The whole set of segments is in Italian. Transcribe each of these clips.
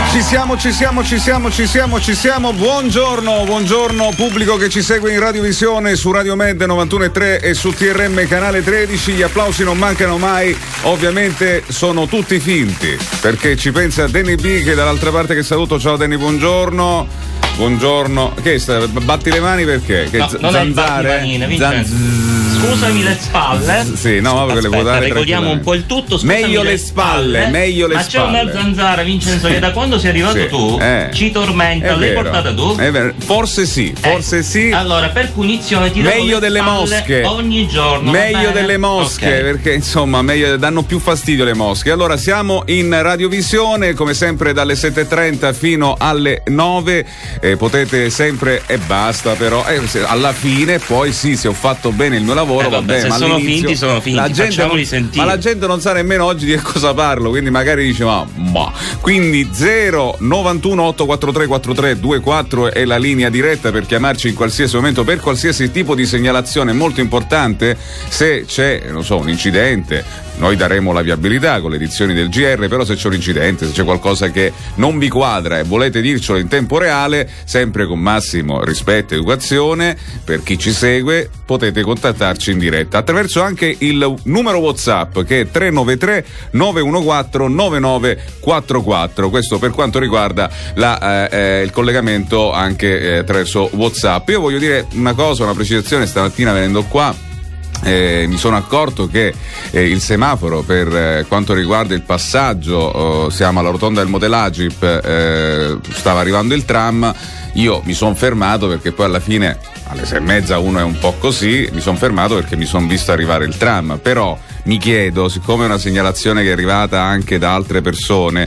Ci siamo. Buongiorno pubblico che ci segue in radiovisione su Radio Med 91.3 e su TRM canale 13. Gli applausi non mancano mai, ovviamente sono tutti finti, perché ci pensa Danny B che dall'altra parte che saluto. Ciao Danny, buongiorno. Che batti le mani perché? Che non zanzare? Scusami le spalle. Sì, no, perché le può dare. Ricordiamo un po' il tutto. Meglio le spalle. Ma c'è una zanzara, Vincenzo, che da quando sei arrivato tu ci tormenta. L'hai portata tu? Forse sì. Allora, per punizione ti meglio delle mosche ogni giorno. Meglio delle mosche, perché insomma danno più fastidio le mosche. Allora siamo in radiovisione come sempre dalle 7:30 fino alle 9. Potete sempre e basta, però alla fine poi sì, se ho fatto bene il mio lavoro va bene, ma sono finti, facciamoli sentire. Ma la gente non sa nemmeno oggi di che cosa parlo, quindi magari dice ma. Quindi 091 843 4324 è la linea diretta per chiamarci in qualsiasi momento per qualsiasi tipo di segnalazione molto importante. Se c'è, non so, un incidente, noi daremo la viabilità con le edizioni del GR, però se c'è un incidente, se c'è qualcosa che non vi quadra e volete dircelo in tempo reale, sempre con massimo rispetto e educazione per chi ci segue, potete contattarci in diretta attraverso anche il numero WhatsApp che è 393 914 9944. Questo per quanto riguarda il collegamento anche attraverso WhatsApp. Io voglio dire una cosa, una precisazione. Stamattina venendo qua mi sono accorto che il semaforo per quanto riguarda il passaggio, siamo alla rotonda del Modelagip, stava arrivando il tram. Io mi sono fermato perché poi alla fine alle 6:30 uno è un po' così, mi sono fermato perché mi sono visto arrivare il tram. Però mi chiedo, siccome è una segnalazione che è arrivata anche da altre persone,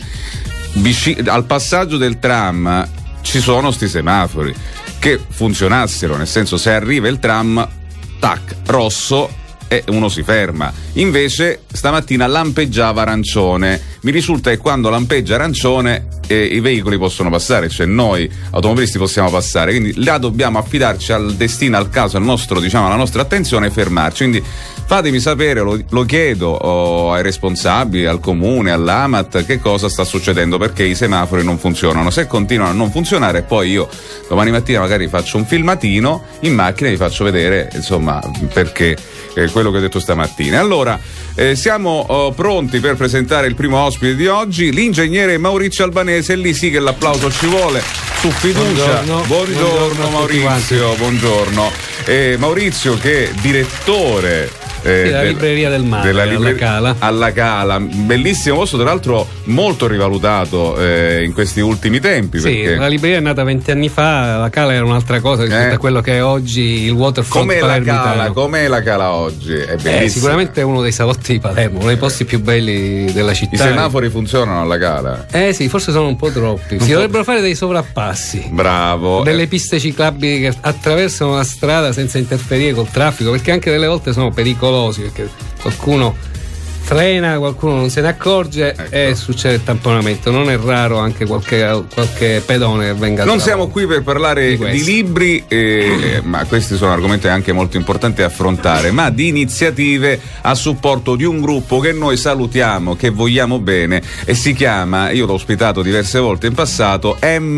al passaggio del tram ci sono sti semafori che funzionassero, nel senso, se arriva il tram tac, rosso e uno si ferma. Invece stamattina lampeggiava arancione. Mi risulta che quando lampeggia arancione i veicoli possono passare, cioè noi automobilisti possiamo passare, quindi là dobbiamo affidarci al destino, al caso, al nostro, diciamo, alla nostra attenzione e fermarci. Quindi fatemi sapere, lo chiedo ai responsabili, al comune, all'AMAT, che cosa sta succedendo, perché i semafori non funzionano. Se continuano a non funzionare, poi io domani mattina magari faccio un filmatino in macchina e vi faccio vedere, insomma, perché quello che ho detto stamattina. Allora, siamo pronti per presentare il primo ospite di oggi, l'ingegnere Maurizio Albanese. Lì sì che l'applauso ci vuole, su fiducia. Buongiorno Maurizio, buongiorno. Maurizio che è direttore della libreria del mare alla Cala, bellissimo posto, tra l'altro molto rivalutato in questi ultimi tempi. Sì, perché la libreria è nata 20 anni fa, la Cala era un'altra cosa rispetto a quello che è oggi il waterfront palermitano. Com'è la Cala oggi? È bellissima. Sicuramente è uno dei salotti di Palermo, uno dei posti più belli della città. I semafori funzionano alla Cala? Sì, forse sono un po' troppi. Si dovrebbero fare dei sovrappassi. Bravo. Delle piste ciclabili che attraversano la strada senza interferire col traffico, perché anche delle volte sono pericolosi, perché qualcuno frena, qualcuno non se ne accorge, e succede il tamponamento. Non è raro anche qualche pedone che venga. Non siamo qui per parlare di libri, ma questi sono argomenti anche molto importanti da affrontare, ma di iniziative a supporto di un gruppo che noi salutiamo, che vogliamo bene, e si chiama, io l'ho ospitato diverse volte in passato,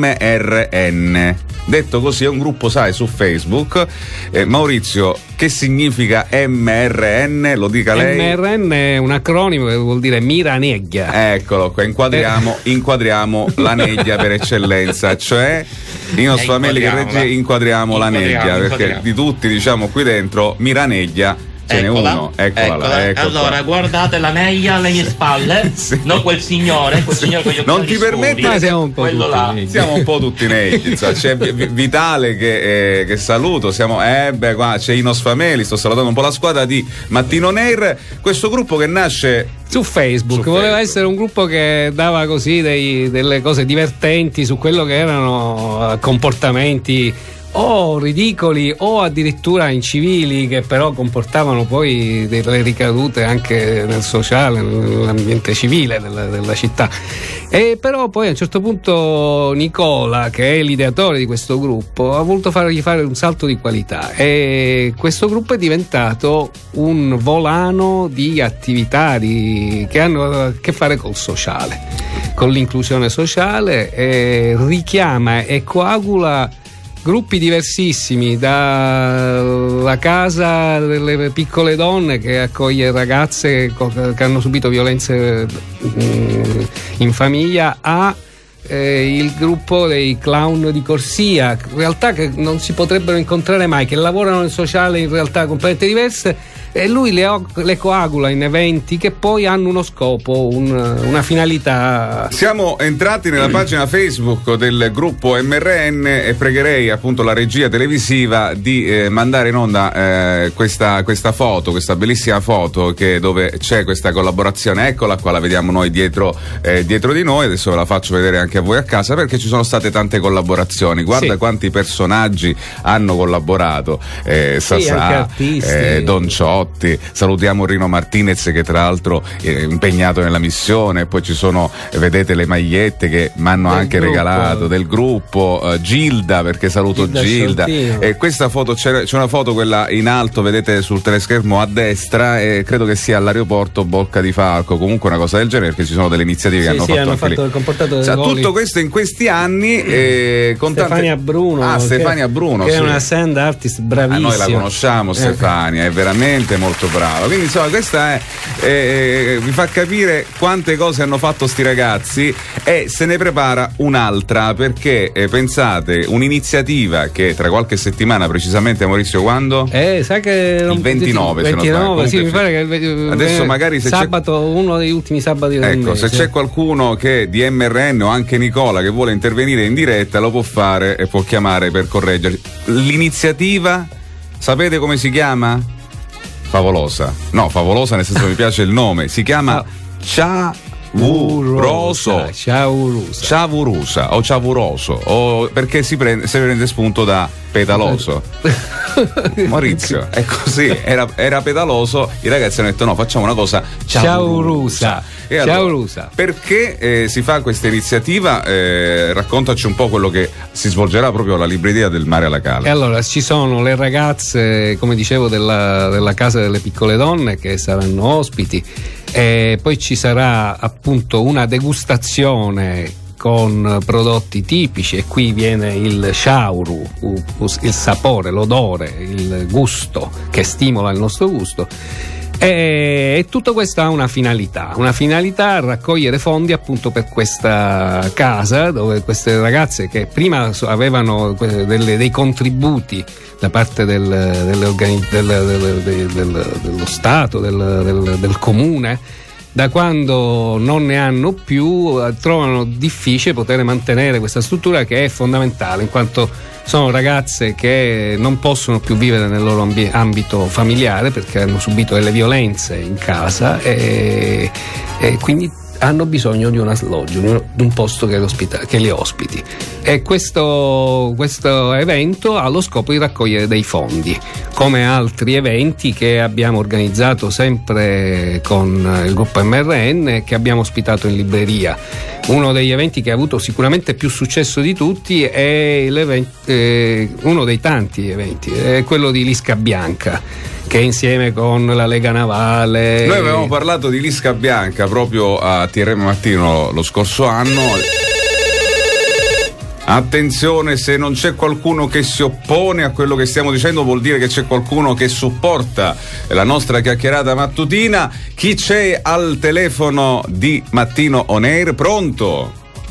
MRN. Detto così, è un gruppo, sai, su Facebook. Maurizio, che significa MRN? Lo dica lei. MRN è un acronimo che vuol dire Mira Neggia. Eccolo qua, inquadriamo la neglia per eccellenza, cioè i nostri famigli che regge inquadriamo la neglia, perché di tutti, diciamo, qui dentro Mira Neggia ce n'è uno, eccola. Allora, guardate la neglia alle mie spalle, sì. Non quel signore con gli occhi non ti permette, siamo un po' quello là. Siamo un po' tutti negli, c'è Vitale che saluto, siamo qua c'è Inos Fameli, sto salutando un po' la squadra di Mattino Nair, questo gruppo che nasce su Facebook. Voleva essere un gruppo che dava così delle cose divertenti su quello che erano comportamenti o ridicoli o addirittura incivili, che però comportavano poi delle ricadute anche nel sociale, nell'ambiente civile della città. E però poi a un certo punto Nicola, che è l'ideatore di questo gruppo, ha voluto fargli fare un salto di qualità, e questo gruppo è diventato un volano di attività che hanno a che fare col sociale, con l'inclusione sociale, e richiama e coagula gruppi diversissimi, dalla casa delle piccole donne che accoglie ragazze che hanno subito violenze in famiglia, a il gruppo dei clown di corsia, realtà che non si potrebbero incontrare mai, che lavorano nel sociale in realtà completamente diverse, e lui le coagula in eventi che poi hanno uno scopo, una finalità. Siamo entrati nella pagina Facebook del gruppo MRN e pregherei appunto la regia televisiva di mandare in onda questa foto, questa bellissima foto dove c'è questa collaborazione. Eccola qua, la vediamo noi dietro di noi. Adesso ve la faccio vedere anche a voi a casa, perché ci sono state tante collaborazioni. Guarda quanti personaggi hanno collaborato, Sasà, Don Ciotti. Salutiamo Rino Martinez, che tra l'altro è impegnato nella missione. Poi ci sono, vedete, le magliette che mi hanno anche regalato del gruppo, Gilda, perché saluto Gilda. E questa foto, c'è una foto, quella in alto, vedete sul teleschermo a destra, e credo che sia all'aeroporto Bocca di Falco, comunque una cosa del genere, perché ci sono delle iniziative che hanno fatto il comportato dei voli. Tutto questo in questi anni, con Stefania Bruno, Stefania Bruno, che è una sand artist bravissima. Noi la conosciamo, Stefania, è veramente molto brava. Quindi insomma, questa vi fa capire quante cose hanno fatto sti ragazzi, e se ne prepara un'altra, perché pensate, un'iniziativa che tra qualche settimana, precisamente, Maurizio, quando? Sai che il 29, 29, sì, mi pare che adesso magari se sabato, uno degli ultimi sabati del mese. Se c'è qualcuno che di MRN o anche Nicola che vuole intervenire in diretta, lo può fare e può chiamare per correggerci. L'iniziativa, sapete come si chiama? Favolosa nel senso, mi piace il nome, si chiama Ciavuroso o Ciavuroso, o perché si prende spunto da pedaloso. Maurizio, è così, era pedaloso, i ragazzi hanno detto no, facciamo una cosa ciaurusa. E allora, perché si fa questa iniziativa? Raccontaci un po' quello che si svolgerà proprio alla libreria del Mare alla Cala. E allora ci sono le ragazze, come dicevo, della Casa delle Piccole Donne, che saranno ospiti, e poi ci sarà appunto una degustazione con prodotti tipici, e qui viene il shauru, il sapore, l'odore, il gusto, che stimola il nostro gusto. E tutto questo ha una finalità raccogliere fondi appunto per questa casa, dove queste ragazze, che prima avevano dei contributi da parte dello Stato, del comune, da quando non ne hanno più, trovano difficile poter mantenere questa struttura, che è fondamentale, in quanto sono ragazze che non possono più vivere nel loro ambito familiare, perché hanno subito delle violenze in casa, e quindi hanno bisogno di un alloggio, di un posto che li ospiti. E questo evento ha lo scopo di raccogliere dei fondi, come altri eventi che abbiamo organizzato sempre con il gruppo MRN, che abbiamo ospitato in libreria. Uno degli eventi che ha avuto sicuramente più successo di tutti è uno dei tanti eventi, è quello di Lisca Bianca, che insieme con la Lega Navale. Noi avevamo parlato di Lisca Bianca proprio a TRM Mattino lo scorso anno. Attenzione, se non c'è qualcuno che si oppone a quello che stiamo dicendo, vuol dire che c'è qualcuno che supporta la nostra chiacchierata mattutina. Chi c'è al telefono di Mattino On Air? Pronto?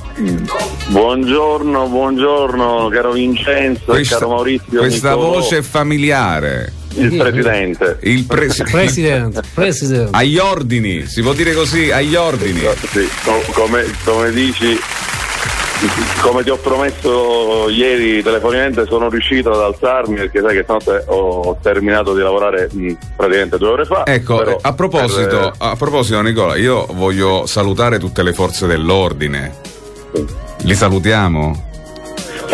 Buongiorno caro Vincenzo, caro Maurizio. Questa voce è familiare. Il presidente. Presidente. Agli ordini, si può dire così, agli ordini. Sì, come dici, come ti ho promesso ieri telefonicamente, sono riuscito ad alzarmi, perché sai che stanotte ho terminato di lavorare praticamente 2 ore fa. Ecco, però, a proposito Nicola, io voglio salutare tutte le forze dell'ordine. Li salutiamo?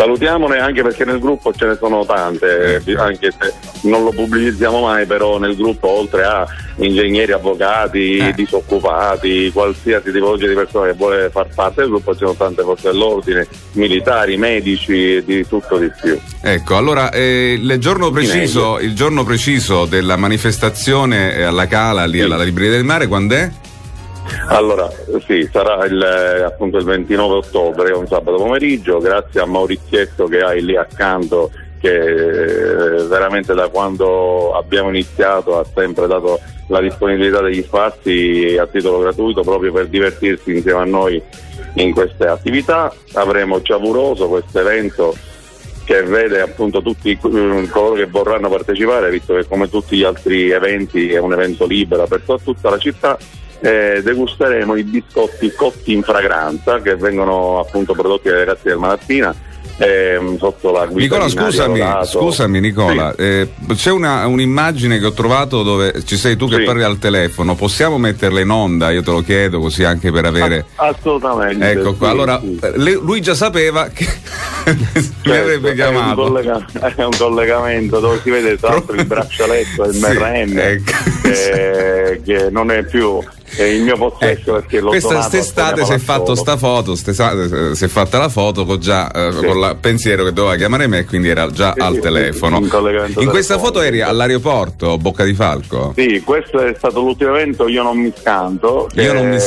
Salutiamone, anche perché nel gruppo ce ne sono tante, anche se non lo pubblicizziamo mai, però nel gruppo oltre a ingegneri, avvocati, disoccupati, qualsiasi tipologia di persona che vuole far parte del gruppo, ci sono tante forze dell'ordine, militari, medici e di tutto di più. Ecco, allora il giorno preciso della manifestazione alla Cala, lì alla Libreria del Mare, quando è? Allora, sì, sarà appunto il 29 ottobre, un sabato pomeriggio, grazie a Maurizietto che hai lì accanto, che veramente da quando abbiamo iniziato ha sempre dato la disponibilità degli spazi a titolo gratuito proprio per divertirsi insieme a noi in queste attività. Avremo Ciavuroso, questo evento che vede appunto tutti coloro che vorranno partecipare, visto che come tutti gli altri eventi è un evento libero aperto a tutta la città. Degusteremo i biscotti cotti in fragranza che vengono appunto prodotti dai ragazzi del Malaspina sotto la guida Nicola, scusami Nicola, sì. C'è un'immagine che ho trovato dove ci sei tu che parli al telefono, possiamo metterla in onda? Io te lo chiedo così anche per avere assolutamente, ecco qua, allora lui già sapeva che mi avrebbe chiamato, è un collegamento dove si vede tra l'altro il braccialetto del MRN, ecco. Che non è più il mio possesso, perché l'ho quest'estate si è fatto sta foto, si è fatta la foto con il pensiero che doveva chiamare me, quindi era già al telefono. In questa foto eri all'aeroporto Bocca di Falco? Sì, questo è stato l'ultimo evento Io non mi scanto, sì,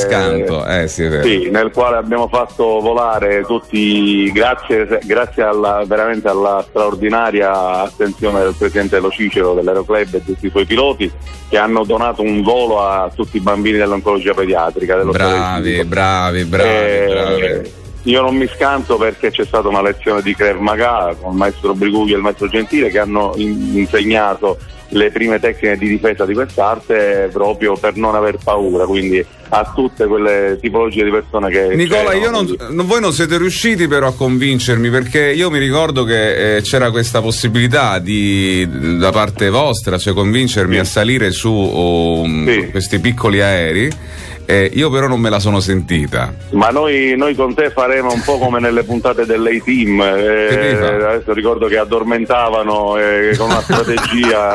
è vero. Sì, nel quale abbiamo fatto volare tutti, grazie veramente alla straordinaria attenzione del presidente Lo Cicero dell'Aeroclub e tutti i suoi piloti, che hanno donato un volo a tutti i bambini dell'oncologia pediatrica. Bravi. Io non mi scanto perché c'è stata una lezione di Krav Maga con il maestro Brigugli e il maestro Gentile, che hanno insegnato le prime tecniche di difesa di quest'arte proprio per non aver paura, quindi a tutte quelle tipologie di persone che Nicola, voi non siete riusciti però a convincermi, perché io mi ricordo che c'era questa possibilità da parte vostra, cioè convincermi a salire su questi piccoli aerei. Io però non me la sono sentita. Ma noi con te faremo un po' come nelle puntate dell'A-Team, adesso ricordo che addormentavano con una strategia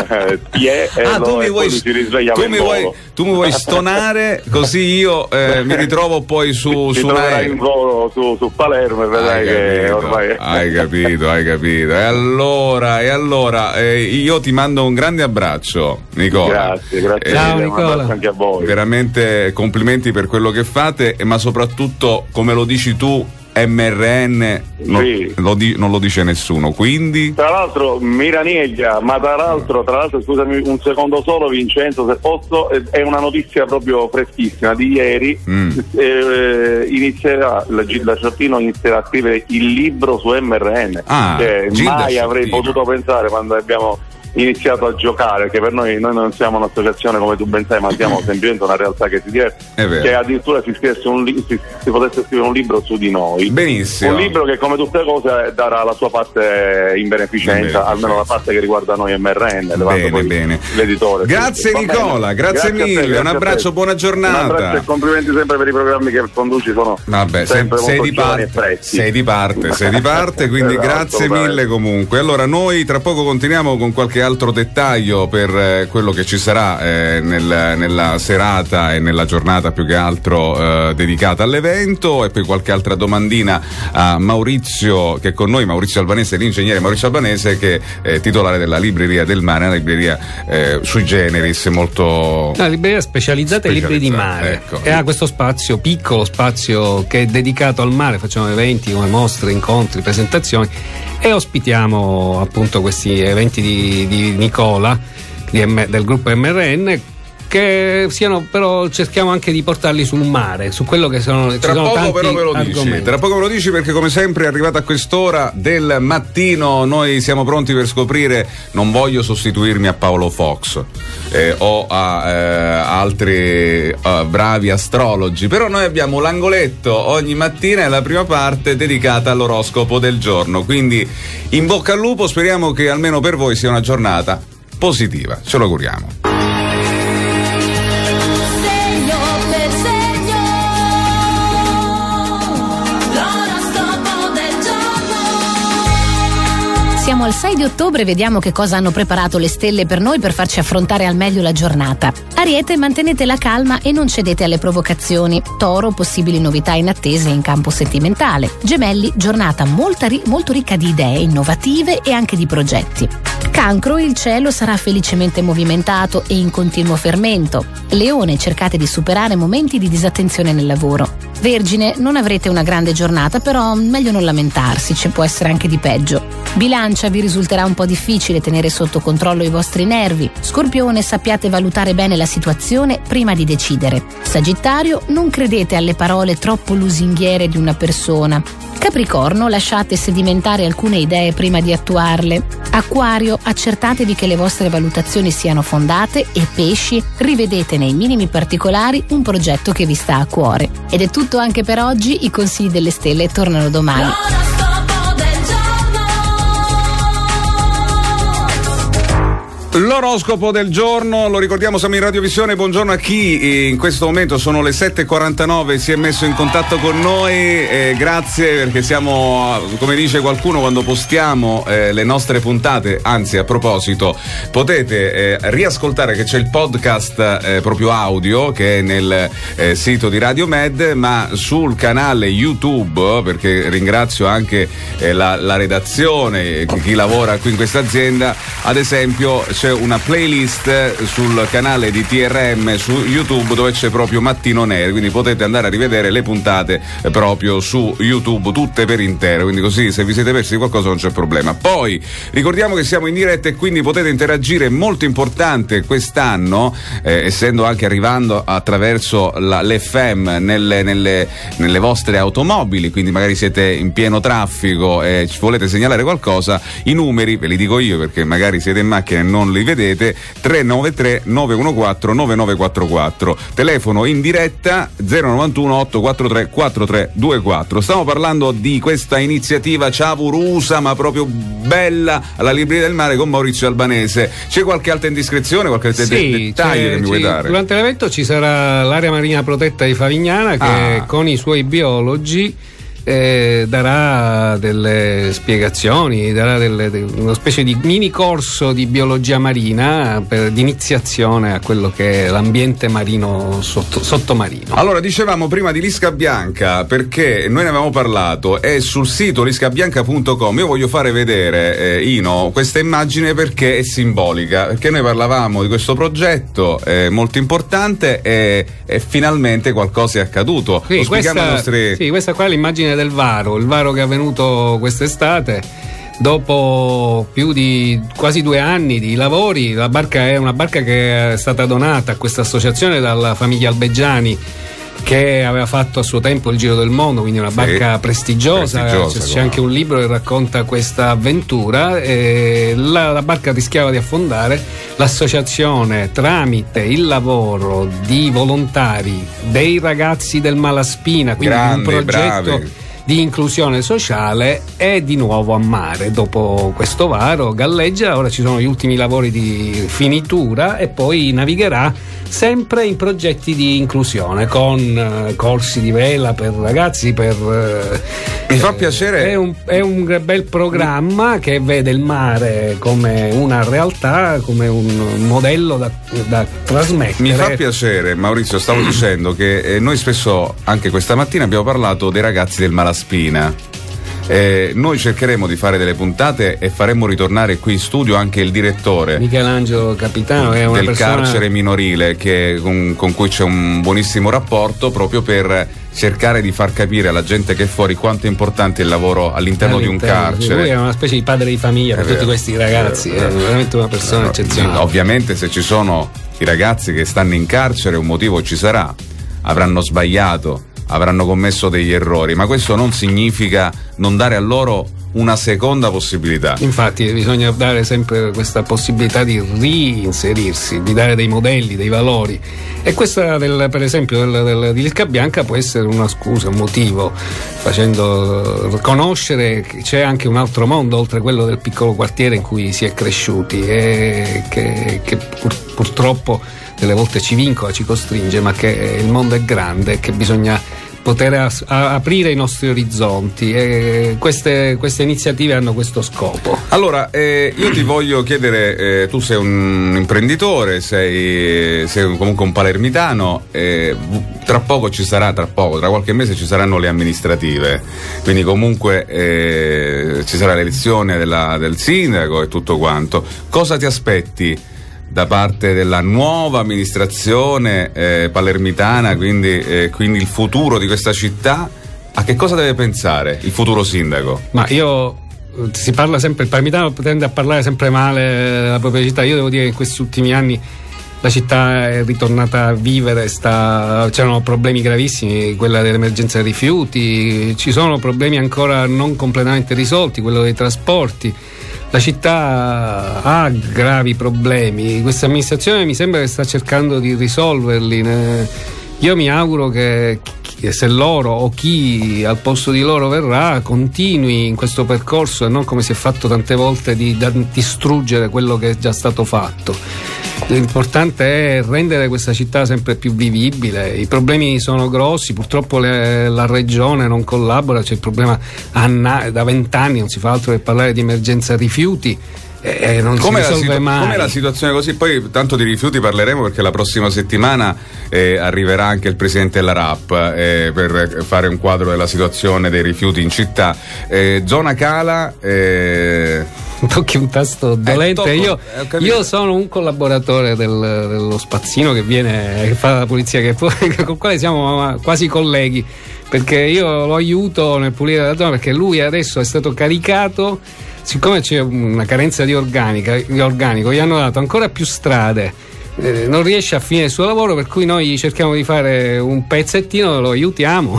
tu mi vuoi stonare così io mi ritrovo poi su in volo su Palermo e vedrai che ormai hai capito. E allora io ti mando un grande abbraccio, Nicola. Grazie. Ciao Nicola, anche a voi. Veramente complimenti per quello che fate, ma soprattutto, come lo dici tu, MRN non lo dice nessuno, quindi tra l'altro Miraneglia, ma tra l'altro scusami un secondo solo Vincenzo, se posso, è una notizia proprio freschissima di ieri. Inizierà la Ciottino inizierà a scrivere il libro su MRN, che mai avrei potuto pensare quando abbiamo iniziato a giocare, perché per noi non siamo un'associazione come tu ben sai, ma siamo semplicemente una realtà che si diverte, che addirittura si potesse scrivere un libro su di noi. Benissimo. Un libro che, come tutte le cose, darà la sua parte in beneficenza, almeno la parte che riguarda noi MRN. Bene. L'editore. Grazie Nicola, grazie mille, un abbraccio, buona giornata. Un abbraccio e complimenti sempre per i programmi che conduci, sono sempre sei di parte, quindi grazie mille comunque. Allora noi tra poco continuiamo con qualche altro dettaglio per quello che ci sarà nella serata e nella giornata più che altro dedicata all'evento, e poi qualche altra domandina a Maurizio che è con noi, Maurizio Albanese, l'ingegnere Maurizio Albanese, che è titolare della Libreria del Mare, una libreria sui generis, molto una libreria specializzata in libri di mare, ecco. E ha questo piccolo spazio che è dedicato al mare, facciamo eventi come mostre, incontri, presentazioni, e ospitiamo appunto questi eventi di Nicola del gruppo MRN, che siano, però cerchiamo anche di portarli sul mare, su quello che sono. Tra poco però me lo dici, perché come sempre arrivata a quest'ora del mattino noi siamo pronti per scoprire. Non voglio sostituirmi a Paolo Fox o a altri bravi astrologi, però noi abbiamo l'angoletto ogni mattina e la prima parte dedicata all'oroscopo del giorno, quindi in bocca al lupo, speriamo che almeno per voi sia una giornata positiva, ce lo auguriamo. Siamo al 6 di ottobre e vediamo che cosa hanno preparato le stelle per noi per farci affrontare al meglio la giornata. Ariete, mantenete la calma e non cedete alle provocazioni. Toro, possibili novità inattese in campo sentimentale. Gemelli, giornata molto ricca di idee innovative e anche di progetti. Cancro, il cielo sarà felicemente movimentato e in continuo fermento. Leone, cercate di superare momenti di disattenzione nel lavoro. Vergine, non avrete una grande giornata, però meglio non lamentarsi, ci può essere anche di peggio. Bilancia, vi risulterà un po' difficile tenere sotto controllo i vostri nervi. Scorpione, sappiate valutare bene la situazione prima di decidere. Sagittario, non credete alle parole troppo lusinghiere di una persona. Capricorno, lasciate sedimentare alcune idee prima di attuarle. Acquario, accertatevi che le vostre valutazioni siano fondate e Pesci, rivedete nei minimi particolari un progetto che vi sta a cuore. Ed è tutto anche per oggi, i consigli delle stelle tornano domani. L'oroscopo del giorno, lo ricordiamo, siamo in radiovisione. Buongiorno a chi in questo momento sono le 7:49, si è messo in contatto con noi, grazie, perché siamo, come dice qualcuno, quando postiamo le nostre puntate, anzi a proposito potete riascoltare, che c'è il podcast proprio audio che è nel sito di Radio Med, ma sul canale YouTube, perché ringrazio anche la redazione, chi lavora qui in questa azienda, ad esempio c'è una playlist sul canale di TRM su YouTube dove c'è proprio Mattino Neri, quindi potete andare a rivedere le puntate proprio su YouTube tutte per intere, quindi così se vi siete persi qualcosa non c'è problema. Poi ricordiamo che siamo in diretta e quindi potete interagire, molto importante quest'anno, essendo anche arrivando attraverso l'FM nelle vostre automobili, quindi magari siete in pieno traffico e ci volete segnalare qualcosa, i numeri ve li dico io perché magari siete in macchina e non li vedete: 393 914 9944, telefono in diretta 091 843 4324. Stiamo parlando di questa iniziativa Ciavurusa, ma proprio bella, alla Libreria del Mare con Maurizio Albanese. C'è qualche altra indiscrezione, qualche dettaglio che mi vuoi dare? Durante l'evento ci sarà l'area marina protetta di Favignana che con i suoi biologi darà delle spiegazioni, darà una specie di mini corso di biologia marina di iniziazione a quello che è l'ambiente marino sottomarino. Allora, dicevamo prima di Lisca Bianca, perché noi ne avevamo parlato, è sul sito liscabianca.com. Io voglio fare vedere, Ino, questa immagine perché è simbolica, perché noi parlavamo di questo progetto molto importante e finalmente qualcosa è accaduto. Sì, questa qua è l'immagine del varo, il varo che è avvenuto quest'estate. Dopo più di quasi 2 anni di lavori, la barca è una barca che è stata donata a questa associazione dalla famiglia Albeggiani, che aveva fatto a suo tempo il Giro del Mondo, quindi una barca prestigiosa. C'è anche un libro che racconta questa avventura. La barca rischiava di affondare, l'associazione, tramite il lavoro di volontari, dei ragazzi del Malaspina, quindi un progetto di inclusione sociale, è di nuovo a mare dopo questo varo, galleggia. Ora ci sono gli ultimi lavori di finitura e poi navigherà sempre in progetti di inclusione con corsi di vela per ragazzi, mi fa piacere, è un bel programma che vede il mare come una realtà, come un modello da trasmettere. Mi fa piacere, Maurizio, stavo dicendo che noi spesso, anche questa mattina, abbiamo parlato dei ragazzi del Malaspina. Noi cercheremo di fare delle puntate e faremo ritornare qui in studio anche il direttore Michelangelo Capitano, è una del carcere minorile con cui c'è un buonissimo rapporto, proprio per cercare di far capire alla gente che è fuori quanto è importante il lavoro all'interno di un carcere. Lui è una specie di padre di famiglia per tutti questi ragazzi, è veramente una persona eccezionale. Ovviamente se ci sono i ragazzi che stanno in carcere un motivo ci sarà, avranno sbagliato, avranno commesso degli errori, ma questo non significa non dare a loro una seconda possibilità. Infatti bisogna dare sempre questa possibilità di reinserirsi, di dare dei modelli, dei valori, e questa per esempio di Lisca Bianca può essere una scusa, un motivo, facendo conoscere che c'è anche un altro mondo oltre quello del piccolo quartiere in cui si è cresciuti e che purtroppo delle volte ci vincola, ci costringe, ma che il mondo è grande e che bisogna poter aprire i nostri orizzonti, e queste iniziative hanno questo scopo. Allora, io ti voglio chiedere, tu sei un imprenditore, sei comunque un palermitano, tra qualche mese ci saranno le amministrative, quindi comunque ci sarà l'elezione del sindaco e tutto quanto. Cosa ti aspetti da parte della nuova amministrazione palermitana, quindi il futuro di questa città? A che cosa deve pensare il futuro sindaco? Ma si parla sempre, il palermitano tende a parlare sempre male della propria città. Io devo dire che in questi ultimi anni la città è ritornata a vivere, c'erano problemi gravissimi, quella dell'emergenza dei rifiuti, ci sono problemi ancora non completamente risolti, quello dei trasporti. La città ha gravi problemi, questa amministrazione mi sembra che sta cercando di risolverli. Io mi auguro che se loro o chi al posto di loro verrà continui in questo percorso e non, come si è fatto tante volte, di distruggere quello che è già stato fatto. L'importante è rendere questa città sempre più vivibile. I problemi sono grossi, purtroppo la regione non collabora, c'è il problema da 20 anni, non si fa altro che parlare di emergenza rifiuti. Non si risolve mai. Com'è la situazione così? Poi tanto di rifiuti parleremo, perché la prossima settimana arriverà anche il presidente della RAP per fare un quadro della situazione dei rifiuti in città. Zona Cala. Tocchi un tasto dolente. Io sono un collaboratore dello Spazzino che fa la pulizia, con il quale siamo quasi colleghi, perché io lo aiuto nel pulire la zona, perché lui adesso è stato caricato. Siccome c'è una carenza di organico, gli hanno dato ancora più strade, non riesce a finire il suo lavoro, per cui noi cerchiamo di fare un pezzettino, lo aiutiamo.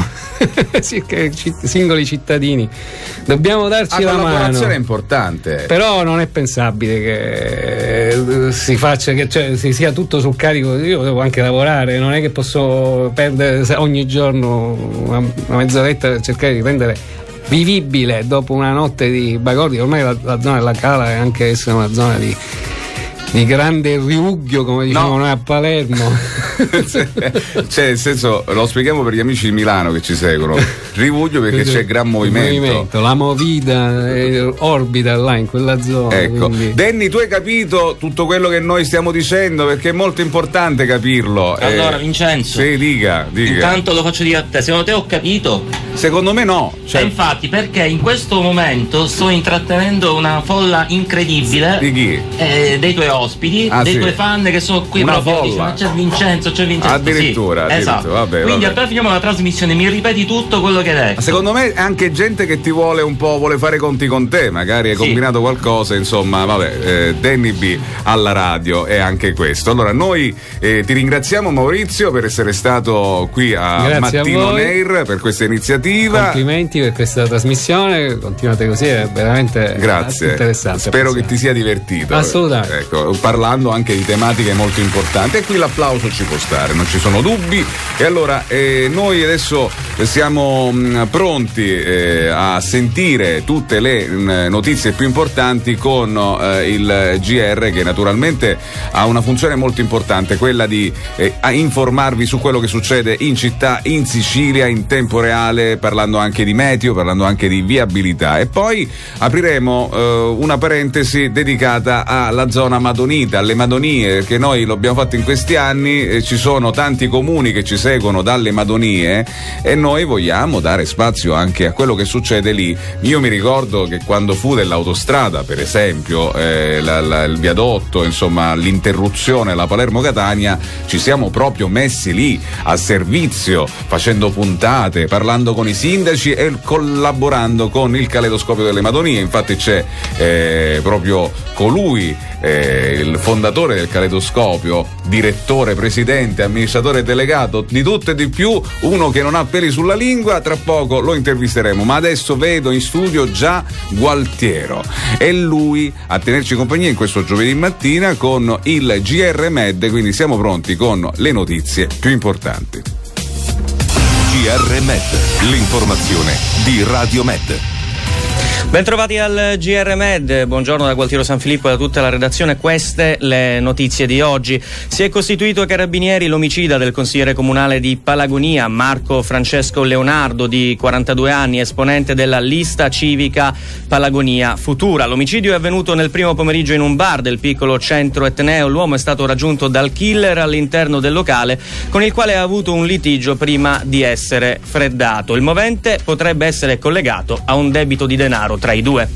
Singoli cittadini dobbiamo darci la mano. La collaborazione è importante, però non è pensabile che si faccia, si sia tutto sul carico. Io devo anche lavorare, non è che posso perdere ogni giorno una mezz'oretta per cercare di rendere vivibile dopo una notte di bagordi. Ormai la zona della Cala è anche essere una zona di grande riughio, come diciamo noi a Palermo. Cioè, nel senso, lo spieghiamo per gli amici di Milano che ci seguono. Riughio perché c'è gran movimento. La movida orbita là in quella zona. Ecco. Quindi... Danny, tu hai capito tutto quello che noi stiamo dicendo, perché è molto importante capirlo. Allora, Vincenzo. Sì, dica. Intanto lo faccio dire a te. Secondo te ho capito? Secondo me no. Infatti, perché in questo momento sto intrattenendo una folla incredibile. Di chi? Dei tuoi ospiti, dei tuoi fan che sono qui una proprio. Folla. C'è Vincenzo. Addirittura. Esatto. Vabbè, quindi appena finiamo la trasmissione mi ripeti tutto quello che hai detto. Secondo me anche gente che ti vuole fare conti con te, magari hai combinato qualcosa, insomma, vabbè, Danny B alla radio è anche questo. Allora noi ti ringraziamo, Maurizio, per essere stato qui a Mattino Nair per questa iniziativa. Complimenti per questa trasmissione, continuate così, è veramente interessante. Spero che ti sia divertito. Assolutamente. Ecco, parlando anche di tematiche molto importanti, e qui l'applauso ci può stare, non ci sono dubbi. E allora noi adesso siamo pronti a sentire tutte le notizie più importanti con il GR, che naturalmente ha una funzione molto importante, quella di informarvi su quello che succede in città, in Sicilia, in tempo reale, parlando anche di meteo, parlando anche di viabilità. E poi apriremo una parentesi dedicata alla zona madonita, alle Madonie, perché noi lo abbiamo fatto in questi anni, ci sono tanti comuni che ci seguono dalle Madonie e noi vogliamo dare spazio anche a quello che succede lì. Io mi ricordo che quando fu dell'autostrada, per esempio, il viadotto, insomma l'interruzione, la Palermo-Catania, ci siamo proprio messi lì a servizio, facendo puntate, parlando con i sindaci e collaborando con il Caleidoscopio delle Madonie. Infatti c'è proprio colui, il fondatore del Caleidoscopio, direttore, presidente, amministratore delegato, di tutto e di più, uno che non ha peli sulla lingua. Tra poco lo intervisteremo, ma adesso vedo in studio già Gualtiero, è lui a tenerci compagnia in questo giovedì mattina con il GR Med, quindi siamo pronti con le notizie più importanti. GR Med, l'informazione di Radio Med. Bentrovati al GR Med, buongiorno da Gualtiero Sanfilippo e da tutta la redazione. Queste le notizie di oggi. Si è costituito ai Carabinieri l'omicida del consigliere comunale di Palagonia, Marco Francesco Leonardo, di 42 anni, esponente della lista civica Palagonia Futura. L'omicidio è avvenuto nel primo pomeriggio in un bar del piccolo centro etneo. L'uomo è stato raggiunto dal killer all'interno del locale, con il quale ha avuto un litigio prima di essere freddato. Il movente potrebbe essere collegato a un debito di denaro tra i due.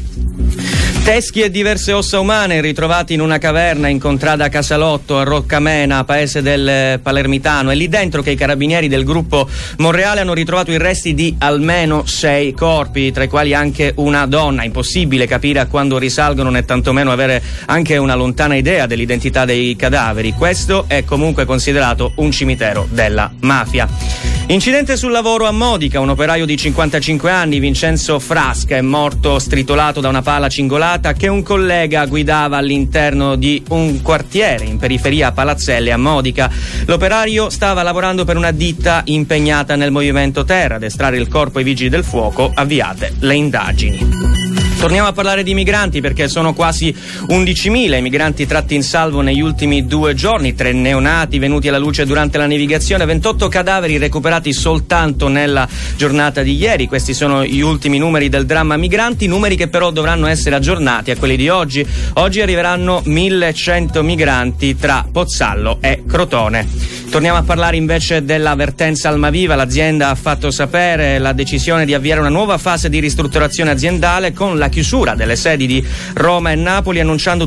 Teschi e diverse ossa umane ritrovati in una caverna in contrada Casalotto a Roccamena, paese del Palermitano. È lì dentro che i carabinieri del gruppo Monreale hanno ritrovato i resti di almeno 6 corpi, tra i quali anche una donna. Impossibile capire a quando risalgono, né tantomeno avere anche una lontana idea dell'identità dei cadaveri. Questo è comunque considerato un cimitero della mafia. Incidente sul lavoro a Modica. Un operaio di 55 anni, Vincenzo Frasca, è morto stritolato da una pala cingolata che un collega guidava all'interno di un quartiere in periferia a Palazzelle a Modica. L'operaio stava lavorando per una ditta impegnata nel movimento terra. Ad estrarre il corpo ai vigili del fuoco, avviate le indagini. Torniamo a parlare di migranti, perché sono quasi 11.000 i migranti tratti in salvo negli ultimi 2 giorni, 3 neonati venuti alla luce durante la navigazione, 28 cadaveri recuperati soltanto nella giornata di ieri. Questi sono gli ultimi numeri del dramma migranti, numeri che però dovranno essere aggiornati a quelli di oggi. Oggi arriveranno 1.100 migranti tra Pozzallo e Crotone. Torniamo a parlare invece dell'avvertenza Almaviva. L'azienda ha fatto sapere la decisione di avviare una nuova fase di ristrutturazione aziendale con la chiusura delle sedi di Roma e Napoli, annunciando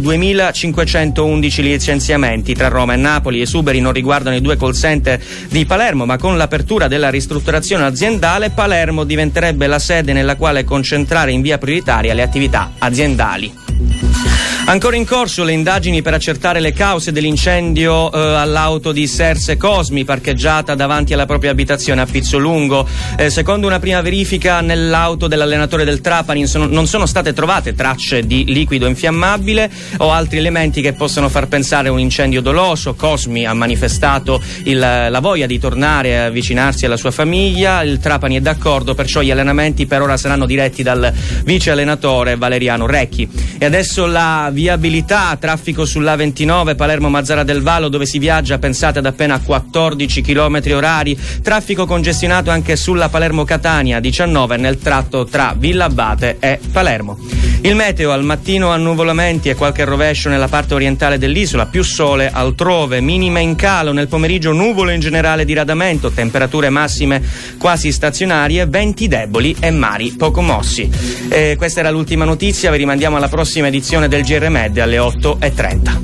2.511 licenziamenti. Tra Roma e Napoli esuberi non riguardano i 2 call center di Palermo, ma con l'apertura della ristrutturazione aziendale Palermo diventerebbe la sede nella quale concentrare in via prioritaria le attività aziendali. Ancora in corso le indagini per accertare le cause dell'incendio all'auto di Serse Cosmi, parcheggiata davanti alla propria abitazione a Pizzolungo. Secondo una prima verifica, nell'auto dell'allenatore del Trapani non sono state trovate tracce di liquido infiammabile o altri elementi che possono far pensare a un incendio doloso. Cosmi ha manifestato la voglia di tornare a avvicinarsi alla sua famiglia. Il Trapani è d'accordo, perciò gli allenamenti per ora saranno diretti dal vice allenatore Valeriano Recchi. E adesso la viabilità, traffico sull'A29 Palermo-Mazzara del Vallo, dove si viaggia, pensate, ad appena 14 km orari. Traffico congestionato anche sulla Palermo-Catania 19 nel tratto tra Villa Abate e Palermo. Il meteo: al mattino annuvolamenti e qualche rovescio nella parte orientale dell'isola, più sole altrove, minime in calo. Nel pomeriggio nuvole in generale diradamento, temperature massime quasi stazionarie, venti deboli e mari poco mossi. Questa era l'ultima notizia, vi rimandiamo alla prossima edizione del GR Med alle 8:30.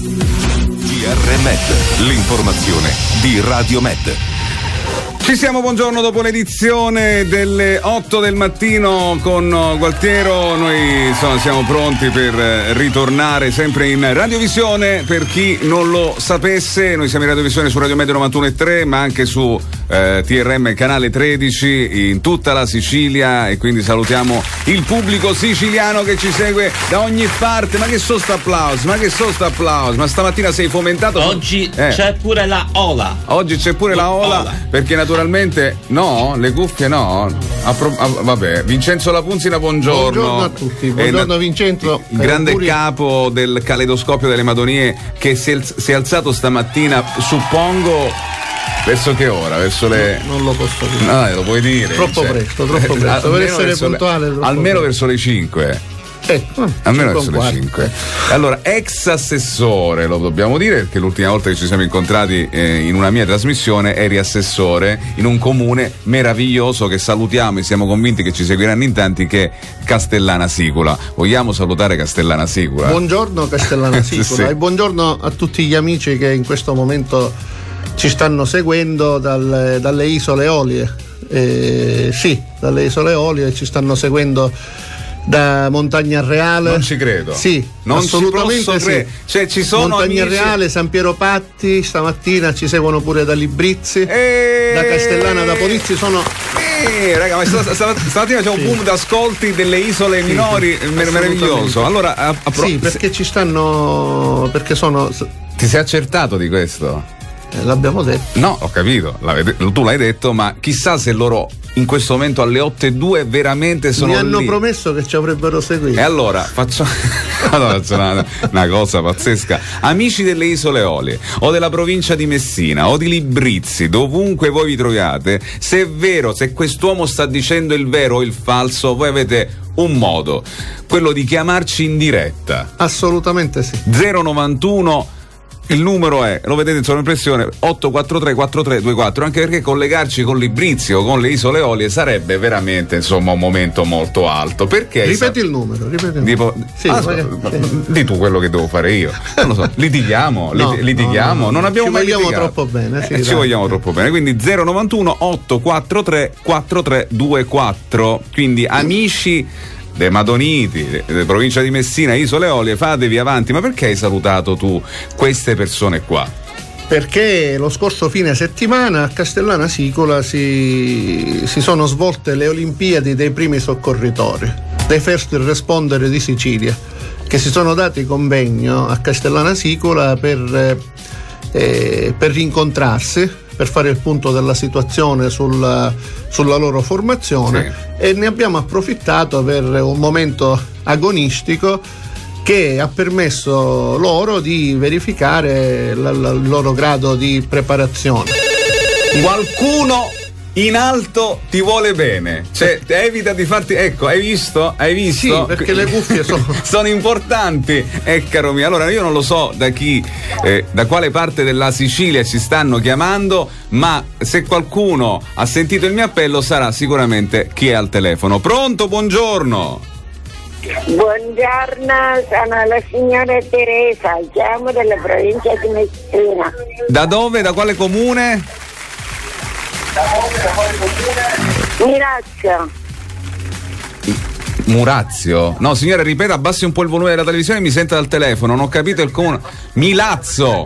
GR Med, l'informazione di Radio Med. Ci siamo, buongiorno, dopo l'edizione delle 8 del mattino con Gualtiero. Noi siamo pronti per ritornare sempre in radiovisione. Per chi non lo sapesse, noi siamo in radiovisione su Radio Med 91.3, ma anche su TRM canale 13 in tutta la Sicilia, e quindi salutiamo il pubblico siciliano che ci segue da ogni parte. Ma che sto applauso, ma stamattina sei fomentato. Oggi c'è pure la Ola. Oggi c'è pure la Ola, perché naturalmente no, le cuffie no. Vabbè, Vincenzo Lapunzina, buongiorno. Buongiorno a tutti, buongiorno Vincenzo. Il grande capo del caleidoscopio delle Madonie, che si è alzato stamattina, suppongo. Verso che ora? Verso le. Non lo posso dire. No, lo puoi dire. Troppo presto. Per essere puntuale. Almeno verso le 5. Almeno verso le 5. Allora, ex assessore, lo dobbiamo dire, perché l'ultima volta che ci siamo incontrati in una mia trasmissione eri assessore in un comune meraviglioso che salutiamo e siamo convinti che ci seguiranno in tanti, che è Castellana Sicula. Vogliamo salutare Castellana Sicula? Buongiorno Castellana Sicula. Sì. E buongiorno a tutti gli amici che in questo momento ci stanno seguendo dalle isole Olie. Dalle isole Eolie ci stanno seguendo da Montagna Reale. Non ci credo. Sì, non assolutamente sì. Cioè, ci sono Montagna amici... Reale, San Piero Patti, stamattina ci seguono pure da Librizzi, da Castellana, da Polizzi. Sono raga, ma stamattina c'è un boom d'ascolti delle isole minori, meraviglioso. Allora, sì, perché ci stanno, perché sono. Ti sei accertato di questo? L'abbiamo detto. No, ho capito, tu l'hai detto, ma chissà se loro in questo momento alle 8:02 veramente sono mi hanno lì. Promesso che ci avrebbero seguito. E allora faccio una cosa pazzesca. Amici delle Isole Eolie o della provincia di Messina o di Librizzi, dovunque voi vi troviate, se è vero, se quest'uomo sta dicendo il vero o il falso, voi avete un modo, quello di chiamarci in diretta. Assolutamente sì. 091, il numero è, lo vedete in sovraimpressione, 843 4324, anche perché collegarci con Librizzi o con le Isole Eolie sarebbe veramente, insomma, un momento molto alto. Perché ripeti il numero. Sì, di tu quello che devo fare io. Non lo so, litighiamo, litighiamo, non abbiamo mai litigato. Ci vogliamo troppo bene, ci vogliamo troppo bene. Quindi 091 843 4324. Quindi amici dei Madoniti, provincia di Messina, Isole Eolie, fatevi avanti. Ma perché hai salutato tu queste persone qua? Perché lo scorso fine settimana a Castellana Sicola si sono svolte le Olimpiadi dei primi soccorritori, dei first responder di Sicilia, che si sono dati convegno a Castellana Sicola per rincontrarsi, per fare il punto della situazione sulla loro formazione, sì. E ne abbiamo approfittato per un momento agonistico che ha permesso loro di verificare il loro grado di preparazione. Qualcuno in alto ti vuole bene, cioè evita di farti, ecco, hai visto? Sì, perché le cuffie sono importanti, caro mio. Allora io non lo so da quale parte della Sicilia ci stanno chiamando, ma se qualcuno ha sentito il mio appello sarà sicuramente chi è al telefono. Pronto, buongiorno. Buongiorno, sono la signora Teresa, chiamo dalla provincia di Messina. Da dove? Da quale comune? Murazio? No, signora, ripeta, abbassi un po' il volume della televisione e mi senta dal telefono, non ho capito il comune. Milazzo.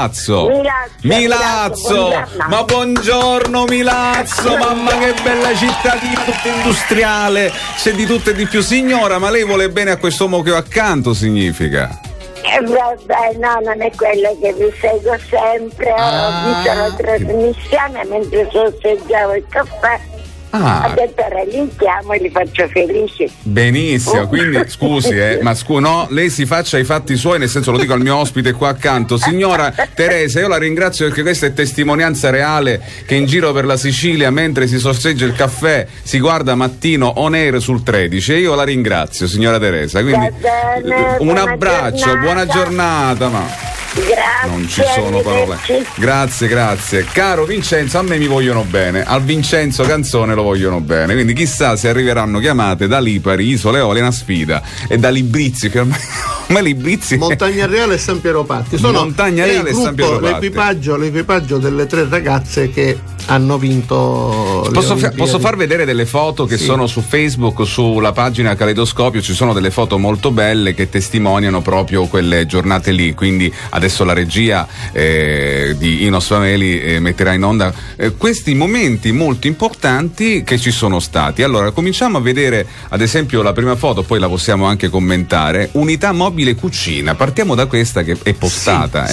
Ma buongiorno Milazzo, mamma che bella cittadina, tutta industriale, c'è di tutto e di più. Signora, ma lei vuole bene a quest'uomo che ho accanto, significa? Vabbè, no, non è quello che vi seguo sempre. Ho visto la trasmissione mentre sorseggiavo il caffè. Ho detto ora li chiamo e li faccio felici. Benissimo, quindi scusi, no, lei si faccia i fatti suoi, nel senso, lo dico al mio ospite qua accanto. Signora Teresa, io la ringrazio perché questa è testimonianza reale che in giro per la Sicilia, mentre si sorseggia il caffè, si guarda Mattino On Air sul 13, e io la ringrazio, signora Teresa. Quindi un abbraccio, buona giornata, ma grazie, non ci sono parole. Grazie. Caro Vincenzo, a me mi vogliono bene, al Vincenzo Canzone lo vogliono bene, quindi chissà se arriveranno chiamate da Lipari, Isole Eolie, una sfida, e da Librizzi, che ormai Librizzi Montagna Reale e San Piero Patti sono Montagna Reale e San Piero Patti, l'equipaggio delle 3 ragazze che hanno vinto. Posso far vedere delle foto che sono su Facebook, sulla pagina Caleidoscopio, ci sono delle foto molto belle che testimoniano proprio quelle giornate lì, quindi adesso la regia di Inos Fameli metterà in onda questi momenti molto importanti che ci sono stati. Allora cominciamo a vedere ad esempio la prima foto, poi la possiamo anche commentare. Unità mobile cucina, partiamo da questa che è postata.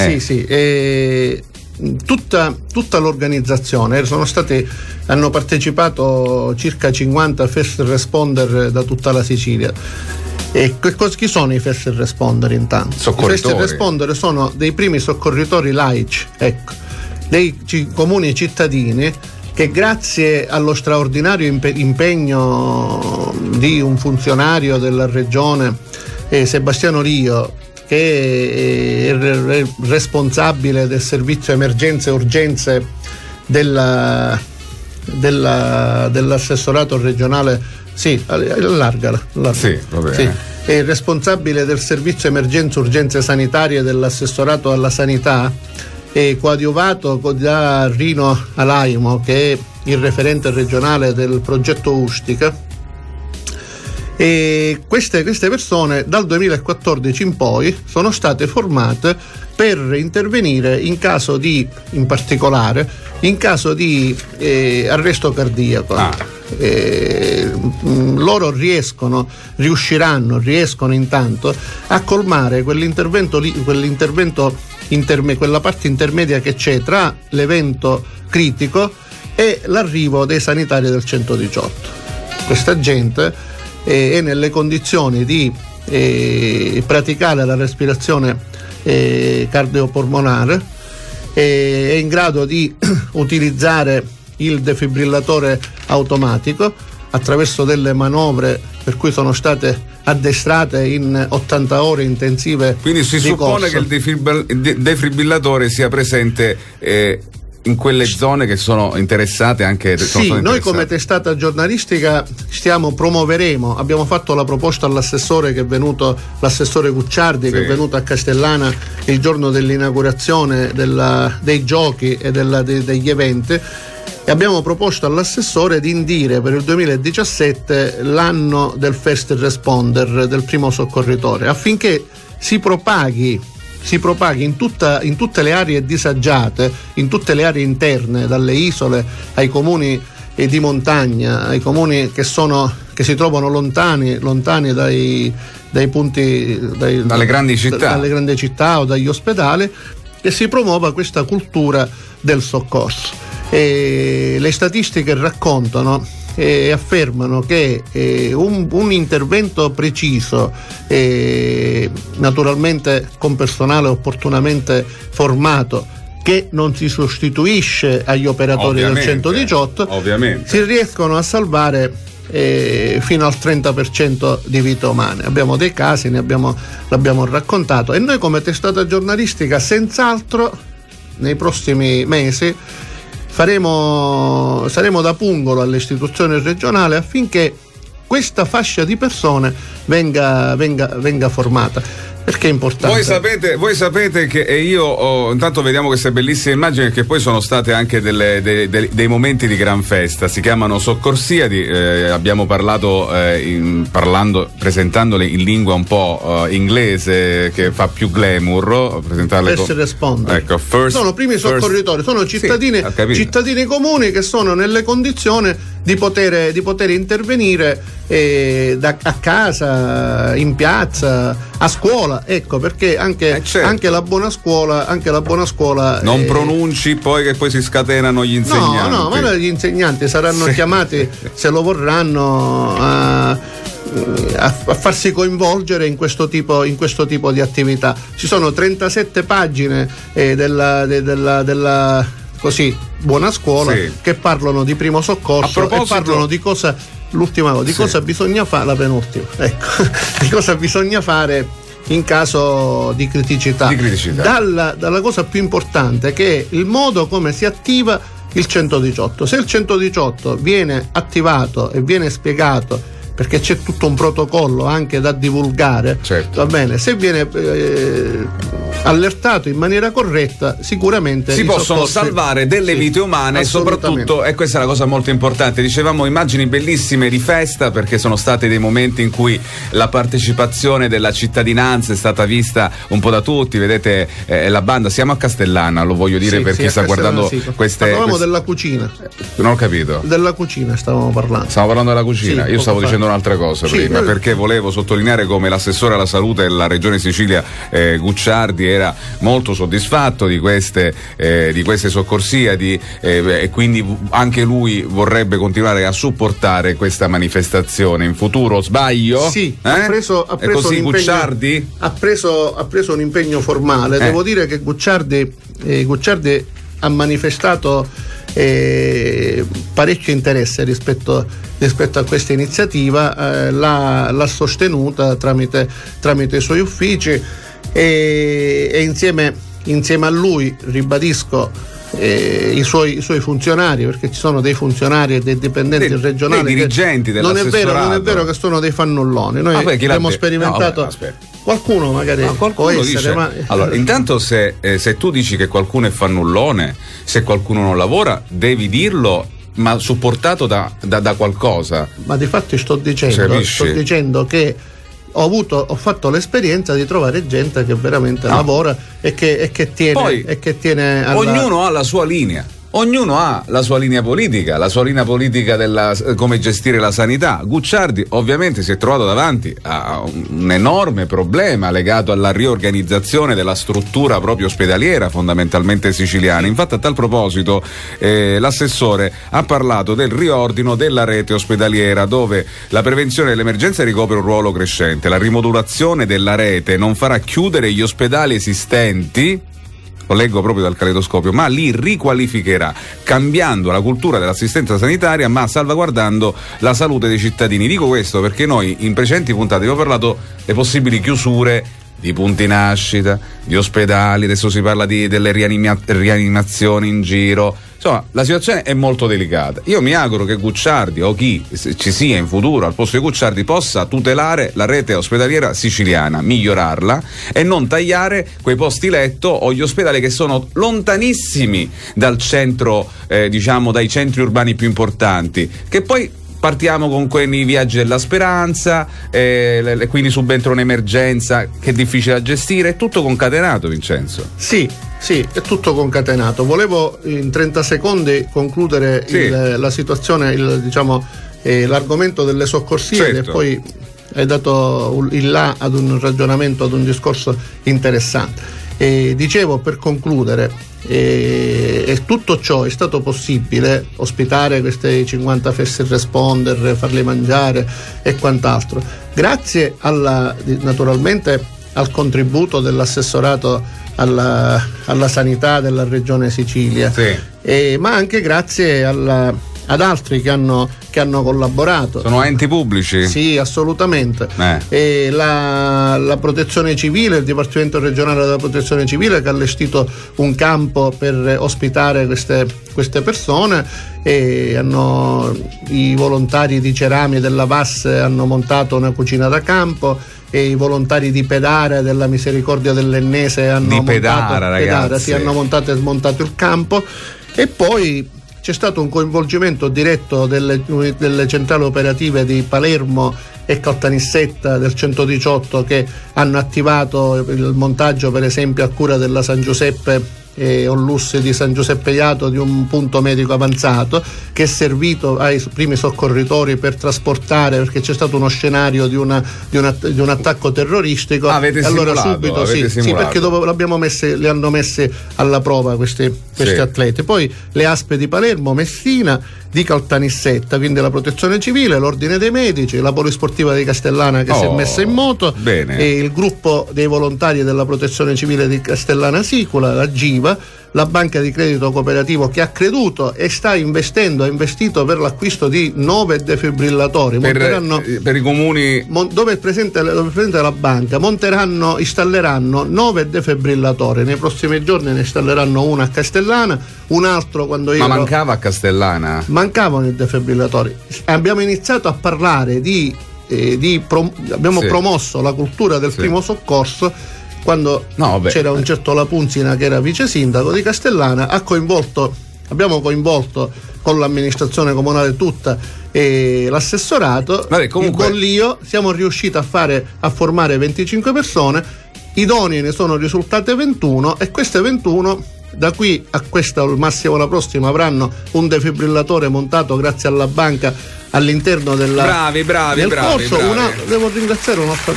Tutta l'organizzazione, hanno partecipato circa 50 first responder da tutta la Sicilia. E chi sono i first responder intanto? Soccorritori. I first responder sono dei primi soccorritori laici, ecco, dei comuni cittadini che grazie allo straordinario impegno di un funzionario della regione, Sebastiano Rio, che è responsabile del servizio emergenze e urgenze dell'assessorato regionale. Sì, allargala. Sì, va bene. Sì. È responsabile del servizio emergenze e urgenze sanitarie dell'assessorato alla sanità, e coadiuvato da Rino Alaimo, che è il referente regionale del progetto Ustica. E queste persone dal 2014 in poi sono state formate per intervenire in particolare in caso di arresto cardiaco. Loro riescono intanto a colmare quella parte intermedia che c'è tra l'evento critico è l'arrivo dei sanitari del 118. Questa gente è nelle condizioni di praticare la respirazione cardiopolmonare, è in grado di utilizzare il defibrillatore automatico attraverso delle manovre per cui sono state addestrate in 80 ore intensive. Quindi si suppone corso. che il defibrillatore sia presente in quelle zone che sono interessate anche. Sì, noi come testata giornalistica promuoveremo, abbiamo fatto la proposta all'assessore che è venuto, l'assessore Gucciardi, che è venuto a Castellana il giorno dell'inaugurazione dei giochi e degli eventi, e abbiamo proposto all'assessore di indire per il 2017 l'anno del first responder, del primo soccorritore, affinché si propaghi in tutte le aree disagiate, in tutte le aree interne, dalle isole ai comuni di montagna, ai comuni che si trovano lontani dai punti, dalle grandi città o dagli ospedali, e si promuova questa cultura del soccorso. E le statistiche raccontano e affermano che un intervento preciso, naturalmente con personale opportunamente formato, che non si sostituisce agli operatori del 118, si riescono a salvare fino al 30% di vite umane. Abbiamo dei casi, l'abbiamo raccontato, e noi come testata giornalistica senz'altro nei prossimi mesi saremo da pungolo alle istituzioni regionali affinché questa fascia di persone venga formata, perché è importante. Voi sapete che io intanto vediamo queste bellissime immagini, che poi sono state anche dei momenti di gran festa. Si chiamano Soccorsiadi, abbiamo parlato presentandole in lingua un po' inglese, che fa più glamour, presentarle First responder. Ecco, sono primi soccorritori, sono cittadini comuni che sono nelle condizioni di poter intervenire a casa, in piazza, a scuola, ecco, perché anche la buona scuola non pronunci poi che poi si scatenano gli insegnanti. No, ma gli insegnanti saranno chiamati, se lo vorranno, a farsi coinvolgere in questo tipo di attività. Ci sono 37 pagine della così buona scuola che parlano di primo soccorso e parlano di cosa cosa bisogna fare, la penultima, ecco, di cosa bisogna fare in caso di criticità. Dalla cosa più importante, che è il modo come si attiva il 118. Se il 118 viene attivato e viene spiegato, perché c'è tutto un protocollo anche da divulgare, va bene, se viene allertato in maniera corretta, sicuramente si possono salvare delle vite umane, e soprattutto, e questa è la cosa molto importante, dicevamo immagini bellissime di festa, perché sono stati dei momenti in cui la partecipazione della cittadinanza è stata vista un po' da tutti. Vedete la banda, siamo a Castellana, lo voglio dire per chi sta guardando parlavamo della cucina. Non ho capito. Della cucina stavamo parlando della cucina. Io stavo dicendo un'altra cosa prima, perché volevo sottolineare come l'assessore alla salute della regione Sicilia Gucciardi era molto soddisfatto di queste soccorsiadi, e quindi anche lui vorrebbe continuare a supportare questa manifestazione in futuro. Sbaglio? Sì, ha preso così Gucciardi? Ha preso un impegno formale. Devo dire che Gucciardi ha manifestato parecchio interesse rispetto a questa iniziativa, l'ha sostenuta tramite i suoi uffici, e insieme a lui, ribadisco, i suoi funzionari, perché ci sono dei funzionari e dei dipendenti regionali, dei dirigenti dell'assessorato. Non è vero che sono dei fannulloni. Noi abbiamo sperimentato. Qualcuno magari può essere, allora, intanto se tu dici che qualcuno è fannullone, se qualcuno non lavora, devi dirlo, ma supportato da qualcosa. Ma di fatto sto dicendo che ho fatto l'esperienza di trovare gente che veramente lavora e che tiene ognuno ha la sua linea. ognuno ha la sua linea politica della come gestire la sanità. Gucciardi ovviamente si è trovato davanti a un enorme problema legato alla riorganizzazione della struttura proprio ospedaliera fondamentalmente siciliana. Infatti a tal proposito l'assessore ha parlato del riordino della rete ospedaliera, dove la prevenzione dell'emergenza ricopre un ruolo crescente. La rimodulazione della rete non farà chiudere gli ospedali esistenti, lo leggo proprio dal caleidoscopio, ma li riqualificherà, cambiando la cultura dell'assistenza sanitaria ma salvaguardando la salute dei cittadini. Dico questo perché noi in precedenti puntate abbiamo parlato delle possibili chiusure di punti nascita, di ospedali, adesso si parla delle rianimazioni in giro. Insomma, la situazione è molto delicata. Io mi auguro che Gucciardi o chi ci sia in futuro al posto di Gucciardi possa tutelare la rete ospedaliera siciliana, migliorarla e non tagliare quei posti letto o gli ospedali che sono lontanissimi dal centro, dai centri urbani più importanti, che poi partiamo con quelli viaggi della speranza, quindi subentra un'emergenza che è difficile da gestire. È tutto concatenato, Vincenzo. Sì, è tutto concatenato. Volevo in 30 secondi concludere la situazione, l'argomento delle soccorsie, certo. E poi hai dato il là ad un ragionamento, ad un discorso interessante. Dicevo, per concludere, e tutto ciò è stato possibile, ospitare questi 50 first responder, farli mangiare e quant'altro, grazie naturalmente al contributo dell'assessorato alla sanità della regione Sicilia, ma anche grazie ad altri che hanno collaborato. Sono enti pubblici? Sì, assolutamente. E la protezione civile, il Dipartimento regionale della protezione civile, che ha allestito un campo per ospitare queste persone, e i volontari di Cerami della VAS hanno montato una cucina da campo, e i volontari di Pedara della Misericordia dell'Ennese hanno montato e smontato il campo. E poi c'è stato un coinvolgimento diretto delle centrali operative di Palermo e Caltanissetta del 118, che hanno attivato il montaggio, per esempio a cura della San Giuseppe Onlussi di San Giuseppe Iato, di un punto medico avanzato che è servito ai primi soccorritori per trasportare, perché c'è stato uno scenario di un attacco terroristico. Avete allora simulato, subito sì, perché dopo li hanno messi alla prova questi atleti. Poi le ASP di Palermo, Messina, di Caltanissetta, quindi la protezione civile, l'ordine dei medici, la polisportiva di Castellana che si è messa in moto, e il gruppo dei volontari della protezione civile di Castellana Sicula, la GIVA, la banca di credito cooperativo che ha creduto e ha investito per l'acquisto di 9 defibrillatori per i comuni dove è presente la banca. Installeranno 9 defibrillatori, nei prossimi giorni ne installeranno uno a Castellana, un altro mancava a Castellana? Mancavano i defibrillatori. Abbiamo iniziato a parlare abbiamo promosso la cultura del primo soccorso quando c'era un certo Lapunzina, che era vice sindaco di Castellana. Abbiamo coinvolto con l'amministrazione comunale tutta e l'assessorato. Il Bollio, siamo riusciti a formare 25 persone, idonei ne sono risultate 21, e queste 21 da qui a questa, al massimo la prossima, avranno un defibrillatore montato grazie alla banca all'interno del corso. Devo ringraziare un nostro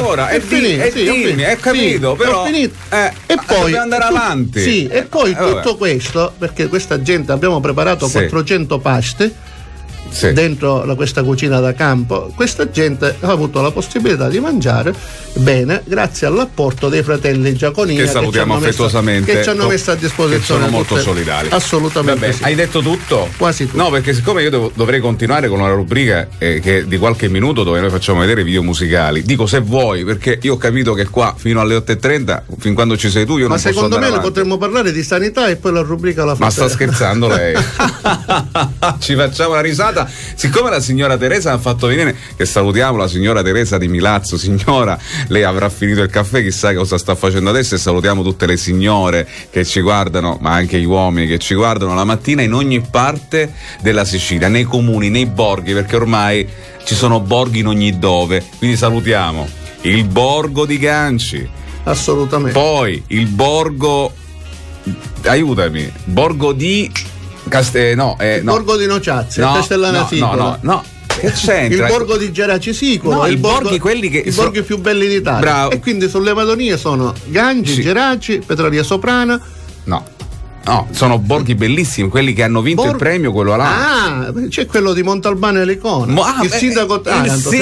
è capito, però e poi dobbiamo andare avanti. E poi tutto questo perché questa gente, abbiamo preparato 400 pasti dentro questa cucina da campo. Questa gente ha avuto la possibilità di mangiare bene grazie all'apporto dei fratelli Giaconina, che salutiamo affettuosamente, che ci hanno messo a disposizione, che sono molto solidali. Assolutamente. Hai detto tutto? Quasi tutto. No, perché siccome io dovrei continuare con una rubrica che di qualche minuto, dove noi facciamo vedere video musicali, dico se vuoi, perché io ho capito che qua fino alle 8:30, fin quando ci sei tu, io non posso andare secondo me avanti. Potremmo parlare di sanità e poi la rubrica la Ma sta scherzando lei? Ci facciamo una risata. Siccome la signora Teresa ha fatto venire, che salutiamo la signora Teresa di Milazzo, signora, lei avrà finito il caffè, chissà cosa sta facendo adesso, e salutiamo tutte le signore che ci guardano, ma anche gli uomini che ci guardano la mattina in ogni parte della Sicilia, nei comuni, nei borghi, perché ormai ci sono borghi in ogni dove, quindi salutiamo il borgo di Ganci, assolutamente, poi il borgo, aiutami, borgo di Borgo di Nociazzi, Castellana Sicola. No. Che c'entra? Il borgo di Geraci Sicola, i borghi più belli d'Italia. Bravo. E quindi sulle Madonie sono Gangi, Geraci, Petraria Soprana. No, sono borghi bellissimi, quelli che hanno vinto il premio, quello là. C'è quello di Montalbano e Licona. Il sindaco Taranto.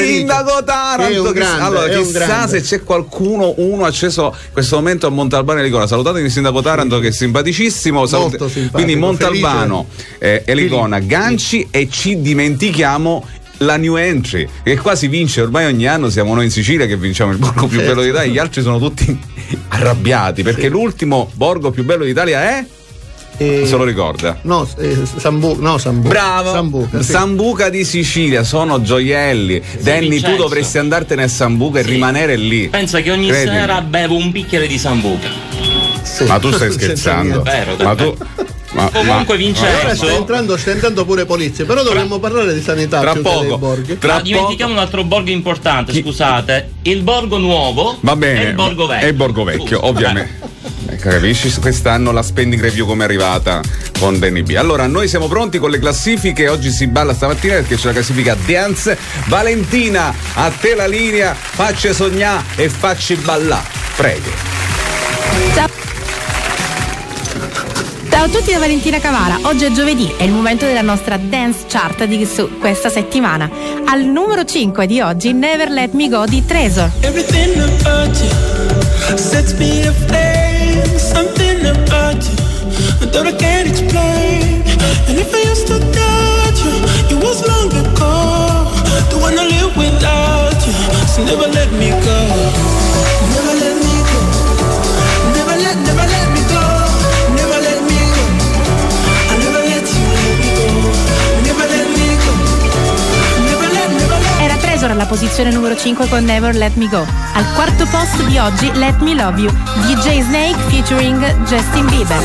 Chissà se c'è uno acceso in questo momento a Montalbano e Licona. Salutatevi il sindaco Taranto, che è simpaticissimo. Molto simpatico. Quindi Montalbano e Licona, Ganci, e ci dimentichiamo la new entry, che qua si vince ormai ogni anno. Siamo noi in Sicilia che vinciamo il borgo più bello d'Italia, gli altri sono tutti arrabbiati perché l'ultimo borgo più bello d'Italia è... se lo ricorda? Sambuca. Bravo. Sambuca di Sicilia, sono gioielli. Danny, tu dovresti andartene a Sambuca e rimanere lì. Pensa che ogni sera bevo un bicchiere di Sambuca. Ma tu stai scherzando? Comunque Vincenzo, ora sta entrando pure polizia, però dovremmo parlare di sanità tra poco. Dei borghi. Dimentichiamo un altro borgo importante, scusate, il borgo nuovo. Va bene, e il borgo vecchio. E il borgo vecchio, ovviamente. Capisci quest'anno la spending review come è arrivata con Danny B. Allora, noi siamo pronti con le classifiche. Oggi si balla stamattina perché c'è la classifica Dance. Valentina, a te la linea, facci sognare e facci ballare, prego. Ciao a tutti da Valentina Cavara. Oggi è giovedì, è il momento della nostra dance chart di questa settimana. Al numero 5 di oggi, Never Let Me Go di Tresor. Everything about you sets me aflame. Something about you that I can't explain. And if I used to doubt you, it was long ago. Don't wanna live without you, so never let me go. Never let me go. Never let me go. Never let me go. I never let you let me go. Never let me go. Never let. Era Tresor alla posizione numero 5 con Never Let Me Go. Al quarto posto di oggi, Let Me Love You di Jay Snake featuring Justin Bieber.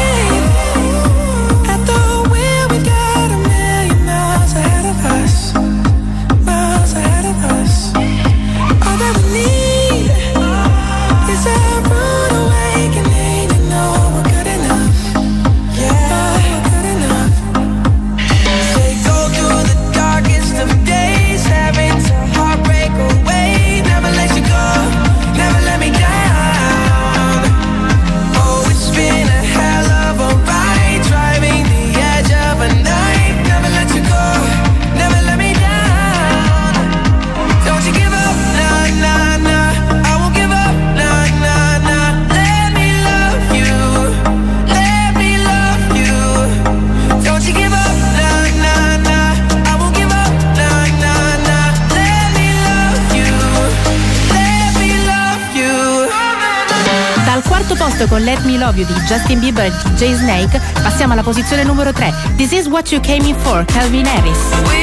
Con Let Me Love You di Justin Bieber e Jay Snake passiamo alla posizione numero 3. This Is What You Came In For, Calvin Harris.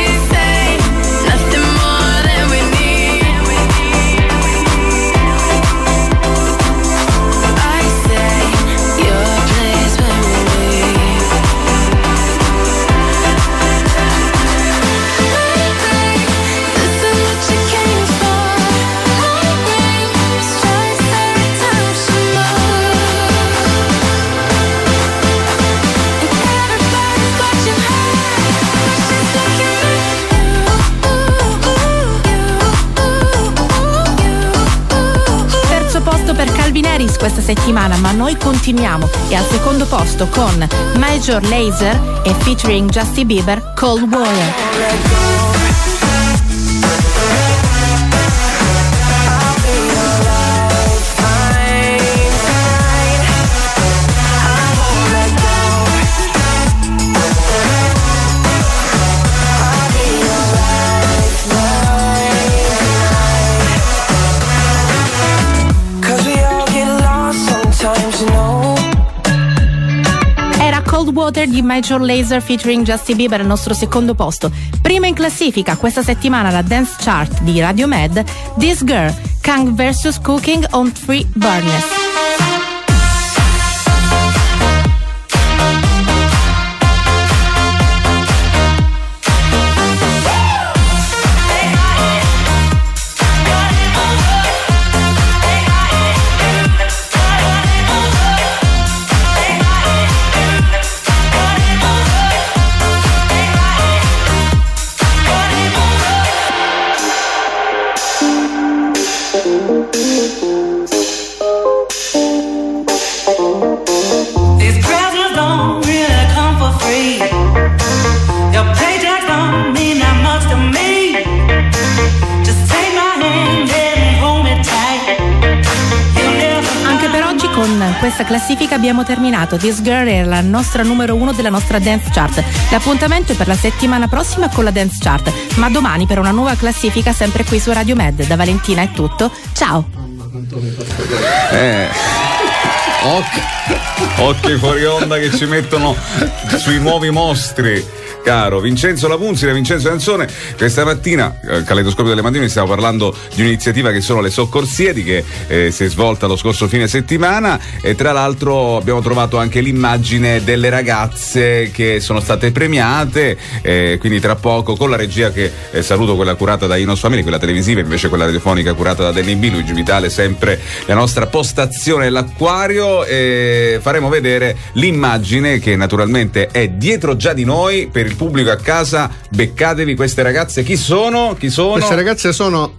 Questa settimana, ma noi continuiamo e al secondo posto con Major Lazer e featuring Justin Bieber, Cold Water. Water di Major Lazer featuring Justin Bieber al nostro secondo posto. Prima in classifica questa settimana la dance chart di Radio Med, This Girl, Kang vs Cooking on Three Burners. questa classifica abbiamo terminato. This Girl è la nostra numero 1 della nostra Dance Chart. L'appuntamento è per la settimana prossima con la Dance Chart, ma domani per una nuova classifica sempre qui su Radio Med. Da Valentina è tutto, ciao. Occhi fuori onda che ci mettono sui nuovi mostri. Caro Vincenzo Lapunzi da Vincenzo Canzone, questa mattina Caleidoscopio delle Mattine stiamo parlando di un'iniziativa che sono le Soccorsieri, che si è svolta lo scorso fine settimana, e tra l'altro abbiamo trovato anche l'immagine delle ragazze che sono state premiate, quindi tra poco con la regia che saluto, quella curata da Inos Family, quella televisiva, invece quella radiofonica curata da Danny B, Luigi Vitale sempre la nostra postazione dell'acquario, e faremo vedere l'immagine che naturalmente è dietro già di noi. Per il pubblico a casa, beccatevi queste ragazze. Chi sono? Queste ragazze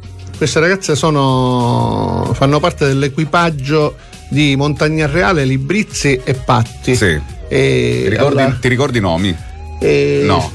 fanno parte dell'equipaggio di Montagnareale, Librizzi e Patti. Sì. Ti ricordi i nomi? No.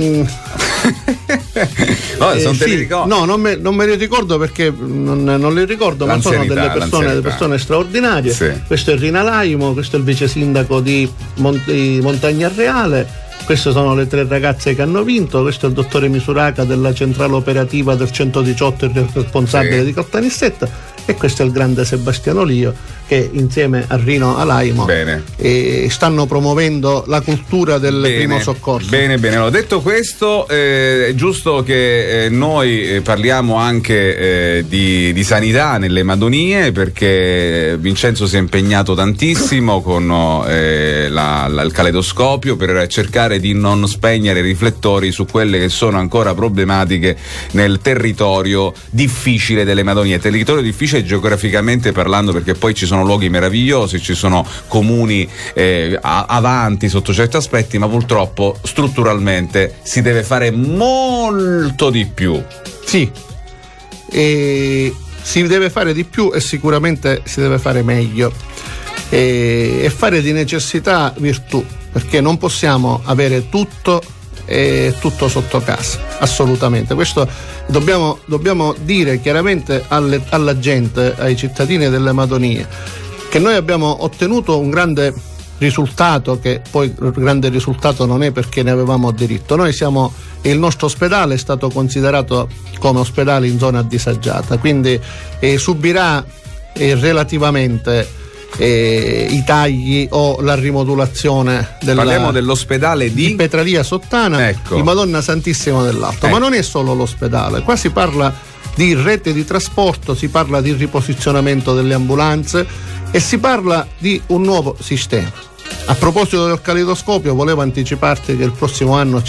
No, non me li ricordo perché non li ricordo, ma sono delle persone straordinarie. Sì. Questo è Rina Laimo, questo è il vice sindaco di Montagnareale. Queste sono le 3 ragazze che hanno vinto. Questo è il dottore Misuraca della centrale operativa del 118, il responsabile di Caltanissetta, e questo è il grande Sebastiano Lio, che insieme a Rino Alaimo stanno promuovendo la cultura del primo soccorso. Bene. Allora, detto questo, è giusto che noi parliamo anche di sanità nelle Madonie, perché Vincenzo si è impegnato tantissimo con il Caleidoscopio per cercare di non spegnere i riflettori su quelle che sono ancora problematiche nel territorio difficile delle Madonie. Territorio difficile geograficamente parlando, perché poi ci sono luoghi meravigliosi, ci sono comuni avanti sotto certi aspetti, ma purtroppo strutturalmente si deve fare molto di più. Sì, si deve fare di più e sicuramente si deve fare meglio, e fare di necessità virtù, perché non possiamo avere tutto sotto casa, assolutamente. Questo dobbiamo dire chiaramente alla gente, ai cittadini delle Madonie, che noi abbiamo ottenuto un grande risultato, che poi il grande risultato non è perché ne avevamo diritto. Il nostro ospedale è stato considerato come ospedale in zona disagiata, quindi subirà relativamente i tagli o la rimodulazione parliamo dell'ospedale di Petralia Sottana, di Madonna Santissima dell'Alto. Ma non è solo l'ospedale, qua si parla di rete di trasporto, si parla di riposizionamento delle ambulanze e si parla di un nuovo sistema. A proposito del Caleidoscopio, volevo anticiparti che la prossima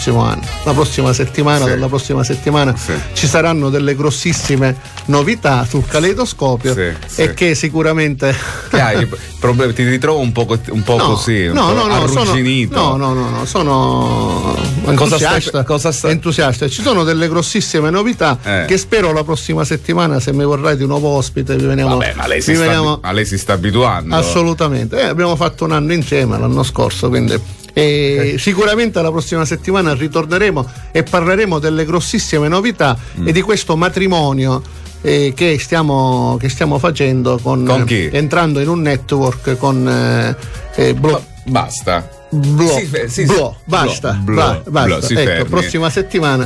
settimana ci saranno delle grossissime novità sul Caleidoscopio, e che sicuramente ti ritrovo un po' così, arrugginito. No, sono entusiasta. Ci sono delle grossissime novità che spero la prossima settimana, se mi vorrai di nuovo ospite, vi veniamo. Vabbè, ma lei si sta abituando. Assolutamente. Abbiamo fatto un anno insieme l'anno scorso, quindi sicuramente la prossima settimana ritorneremo e parleremo delle grossissime novità e di questo matrimonio che stiamo facendo con chi? Entrando in un network con basta. Basta. Ecco, prossima settimana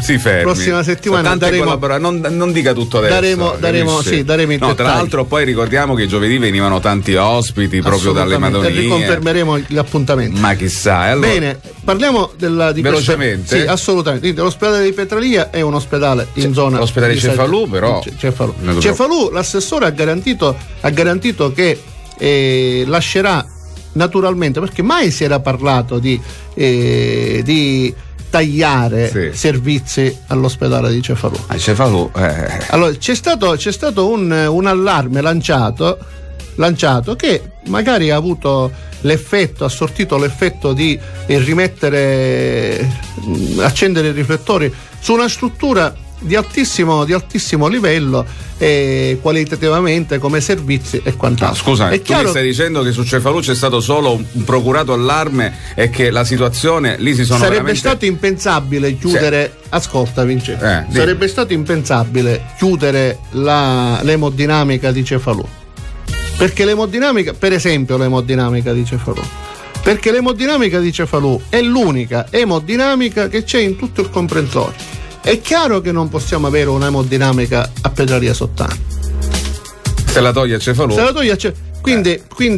non dica tutto adesso. Daremo i dettagli. Tra l'altro poi ricordiamo che giovedì venivano tanti ospiti proprio dalle Madonie. Riconfermeremo l'appuntamento. Ma chissà. Allora, bene, parliamo di velocemente. Sì, assolutamente. L'ospedale di Petralia è un ospedale in zona. L'ospedale di Cefalù, però. Cefalù, l'assessore ha garantito che lascerà naturalmente, perché mai si era parlato di tagliare servizi all'ospedale di Cefalù. Allora c'è stato un allarme lanciato che magari ha sortito l'effetto di accendere i riflettori su una struttura di altissimo livello, qualitativamente, come servizi e quant'altro. Scusa, tu mi stai dicendo che su Cefalù c'è stato solo un procurato allarme e che la situazione lì sarebbe stato impensabile chiudere. Ascolta Vincenzo, sarebbe stato impensabile chiudere l'emodinamica di Cefalù, Perché l'emodinamica, per esempio l'emodinamica di Cefalù, perché l'emodinamica di Cefalù è l'unica emodinamica che c'è in tutto il comprensorio. È chiaro che non possiamo avere un'emodinamica a Petralia Sottana. Se la toglie a Cefalù. Quindi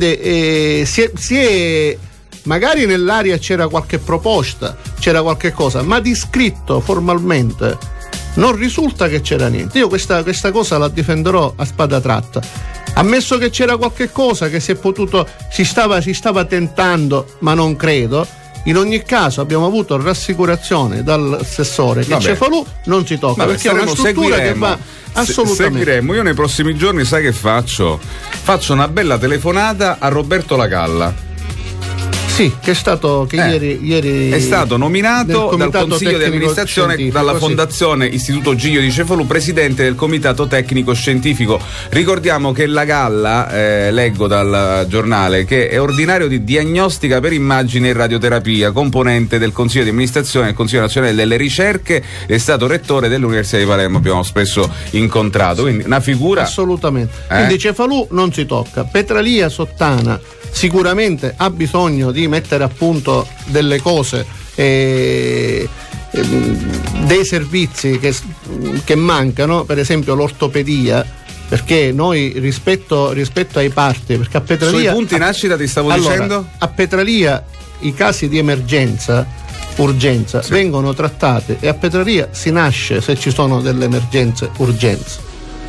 si è magari nell'aria c'era qualche proposta, c'era qualche cosa, ma di scritto formalmente non risulta che c'era niente. Io questa cosa la difenderò a spada tratta. Ammesso che c'era qualche cosa che si stava tentando, ma non credo. In ogni caso abbiamo avuto rassicurazione dall'assessore che Cefalù non si tocca, perché è una struttura che va assolutamente. Seguiremo. Io nei prossimi giorni sai che faccio? Faccio una bella telefonata a Roberto Lagalla. Sì, che è stato ieri è stato nominato dal Consiglio di amministrazione, dalla Fondazione Istituto Giglio di Cefalù, presidente del Comitato Tecnico Scientifico. Ricordiamo che Lagalla, leggo dal giornale, che è ordinario di diagnostica per immagine e radioterapia, componente del Consiglio di amministrazione del Consiglio Nazionale delle Ricerche, è stato rettore dell'Università di Palermo, abbiamo spesso incontrato, quindi una figura assolutamente. Quindi Cefalù non si tocca. Petralia Sottana sicuramente ha bisogno di mettere a punto delle cose, dei servizi che mancano, per esempio l'ortopedia, perché noi rispetto ai parti, perché a Petralia sui punti nascita ti stavo dicendo, a Petralia i casi di urgenza vengono trattati, e a Petralia si nasce se ci sono delle emergenze, urgenze,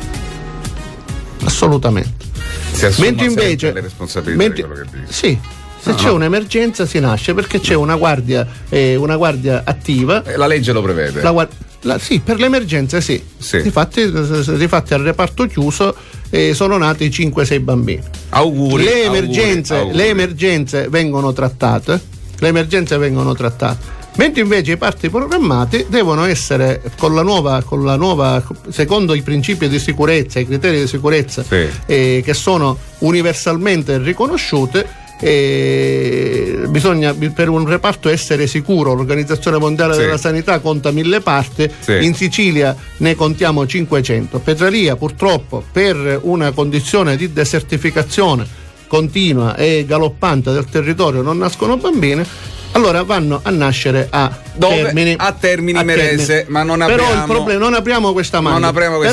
assolutamente. Mentre invece le responsabilità di quello che dici. Sì, se c'è un'emergenza si nasce, perché c'è una guardia attiva. La legge lo prevede. Sì, per le emergenze sì. Difatti al reparto chiuso sono nati 5-6 bambini. Auguri. Le emergenze vengono trattate. Mentre invece i parti programmati devono essere con la nuova secondo i principi di sicurezza, i criteri di sicurezza che sono universalmente riconosciuti. Bisogna, per un reparto essere sicuro, l'Organizzazione Mondiale della Sanità conta 1000 parti, in Sicilia ne contiamo 500. Petralia purtroppo, per una condizione di desertificazione continua e galoppante del territorio, non nascono bambini. Allora vanno a nascere a Termini Merese, ma non apriamo. Però non apriamo questa maglia.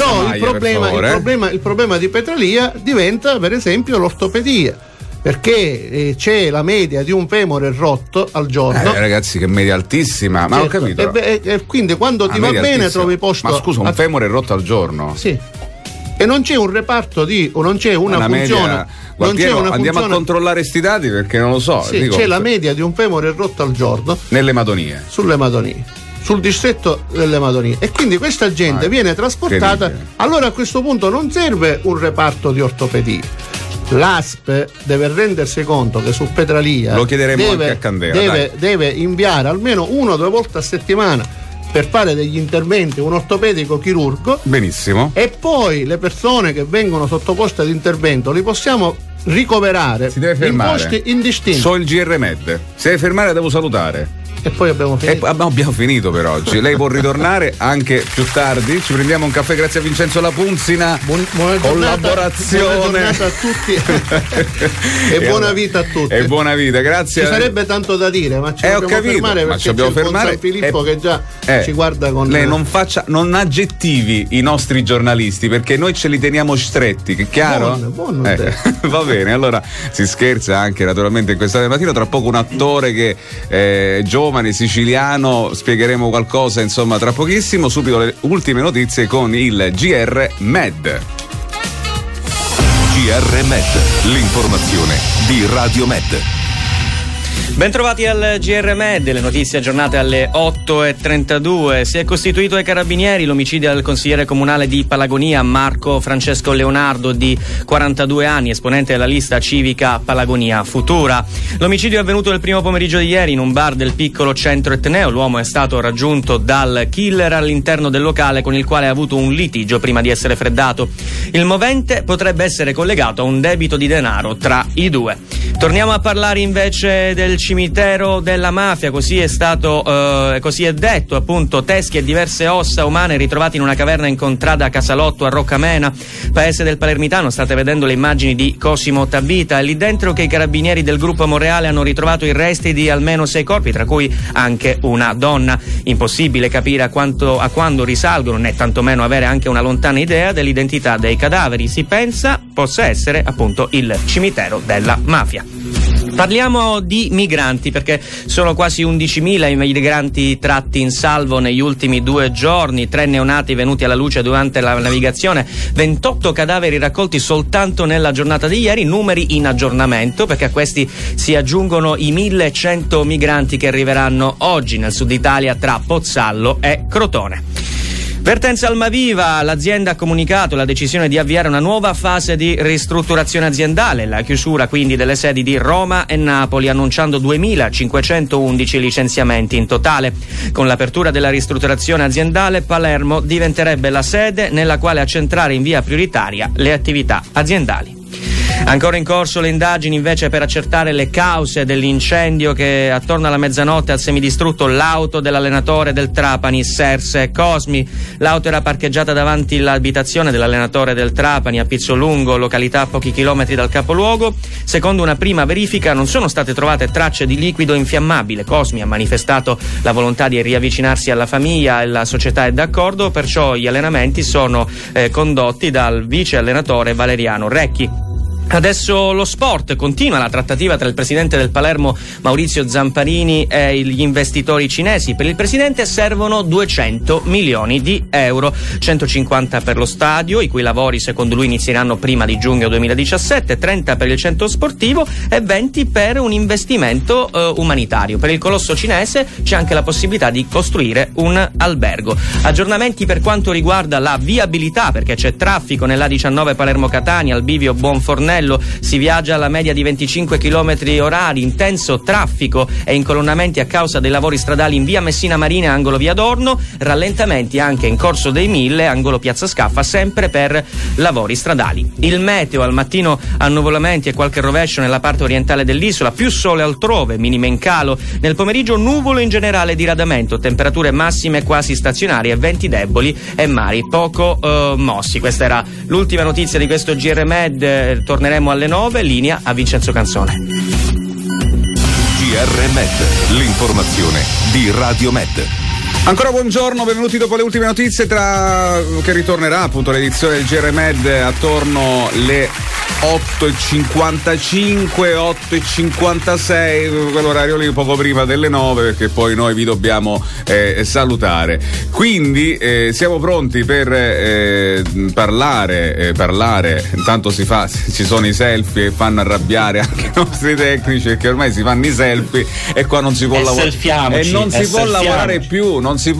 Il problema di Petralia diventa, per esempio, l'ortopedia, perché c'è la media di un femore rotto al giorno. Ragazzi, che media altissima, ma ho capito. Quindi quando ti va bene altissima. Trovi posto. Ma scusa, un femore rotto al giorno? Sì. E non c'è un reparto non c'è una funzione. Media, andiamo a controllare sti dati, perché non lo so. C'è la media di un femore rotto al giorno nelle Madonie. Sulle Madonie, sul distretto delle Madonie, e quindi questa gente viene trasportata. Allora a questo punto non serve un reparto di ortopedia. L'ASP deve rendersi conto che su Petralia lo chiederemo anche a Candela, deve inviare almeno 1 o 2 volte a settimana per fare degli interventi, un ortopedico chirurgo. Benissimo. E poi le persone che vengono sottoposte ad intervento li possiamo ricoverare in posti indistinti. So il GR Med. Si deve fermare, devo salutare. E poi abbiamo finito. Abbiamo finito per oggi. Lei può ritornare anche più tardi. Ci prendiamo un caffè grazie a Vincenzo Lapunzina. Buona collaborazione. Buona giornata a tutti. E buona vita a tutti. E buona vita, grazie. Ci sarebbe tanto da dire, ma ci dobbiamo fermare, perché c'è il San Filippo che già ci guarda con. Lei non aggettivi i nostri giornalisti, perché noi ce li teniamo stretti, che chiaro? Buono va bene, allora si scherza anche naturalmente in questa mattina. Tra poco un attore che è giovane, siciliano, spiegheremo qualcosa insomma tra pochissimo. Subito le ultime notizie con il GR Med. GR Med, l'informazione di Radio Med. Bentrovati al GR Med, le notizie aggiornate alle 8:32. Si è costituito ai carabinieri l'omicidio del consigliere comunale di Palagonia, Marco Francesco Leonardo, di 42 anni, esponente della lista civica Palagonia Futura. L'omicidio è avvenuto il primo pomeriggio di ieri in un bar del piccolo centro etneo. L'uomo è stato raggiunto dal killer all'interno del locale, con il quale ha avuto un litigio prima di essere freddato. Il movente potrebbe essere collegato a un debito di denaro tra i due. Torniamo a parlare invece del cimitero della mafia, così è detto appunto. Teschi e diverse ossa umane ritrovate in una caverna in contrada Casalotto a Roccamena, paese del Palermitano. State vedendo le immagini di Cosimo Tabita. È lì dentro che i carabinieri del gruppo Monreale hanno ritrovato i resti di almeno 6 corpi, tra cui anche una donna. Impossibile capire a quando risalgono, né tantomeno avere anche una lontana idea dell'identità dei cadaveri. Si pensa possa essere appunto il cimitero della mafia. Parliamo di migranti, perché sono quasi 11.000 i migranti tratti in salvo negli ultimi 2 giorni, 3 neonati venuti alla luce durante la navigazione, 28 cadaveri raccolti soltanto nella giornata di ieri, numeri in aggiornamento perché a questi si aggiungono i 1.100 migranti che arriveranno oggi nel sud Italia tra Pozzallo e Crotone. Vertenza Almaviva, l'azienda ha comunicato la decisione di avviare una nuova fase di ristrutturazione aziendale, la chiusura quindi delle sedi di Roma e Napoli, annunciando 2.511 licenziamenti in totale. Con l'apertura della ristrutturazione aziendale, Palermo diventerebbe la sede nella quale accentrare in via prioritaria le attività aziendali. Ancora in corso le indagini invece per accertare le cause dell'incendio che attorno alla mezzanotte ha semidistrutto l'auto dell'allenatore del Trapani, Serse Cosmi. L'auto era parcheggiata davanti all'abitazione dell'allenatore del Trapani a Pizzolungo, località a pochi chilometri dal capoluogo. Secondo una prima verifica non sono state trovate tracce di liquido infiammabile. Cosmi ha manifestato la volontà di riavvicinarsi alla famiglia e la società è d'accordo, perciò gli allenamenti sono condotti dal vice allenatore Valeriano Recchi. Adesso lo sport, continua la trattativa tra il presidente del Palermo Maurizio Zamparini e gli investitori cinesi. Per il presidente servono 200 milioni di euro, 150 per lo stadio, i cui lavori secondo lui inizieranno prima di giugno 2017, 30 per il centro sportivo e 20 per un investimento umanitario. Per il colosso cinese c'è anche la possibilità di costruire un albergo. Aggiornamenti per quanto riguarda la viabilità, perché c'è traffico nell'A19 Palermo-Catania al bivio Bonfornello. Si viaggia alla media di 25 km orari, intenso traffico e incolonnamenti a causa dei lavori stradali in via Messina Marina, angolo via Adorno, rallentamenti anche in Corso dei Mille, angolo piazza Scaffa, sempre per lavori stradali. Il meteo, al mattino annuvolamenti e qualche rovescio nella parte orientale dell'isola, più sole altrove, minime in calo. Nel pomeriggio nuvolo in generale, diradamento, temperature massime quasi stazionarie, venti deboli e mari poco mossi. Questa era l'ultima notizia di questo GR Med. Torneremo alle 9, linea a Vincenzo Canzone. GR Med, l'informazione di Radio Med. Ancora buongiorno, benvenuti dopo le ultime notizie, che ritornerà appunto l'edizione del GR Med attorno alle 8.55, 8.56, quell'orario lì poco prima delle 9, perché poi noi vi dobbiamo salutare. Quindi siamo pronti per parlare. Intanto ci sono i selfie che fanno arrabbiare anche i nostri tecnici, perché ormai si fanno i selfie e qua non si può lavorare. E non si può lavorare più.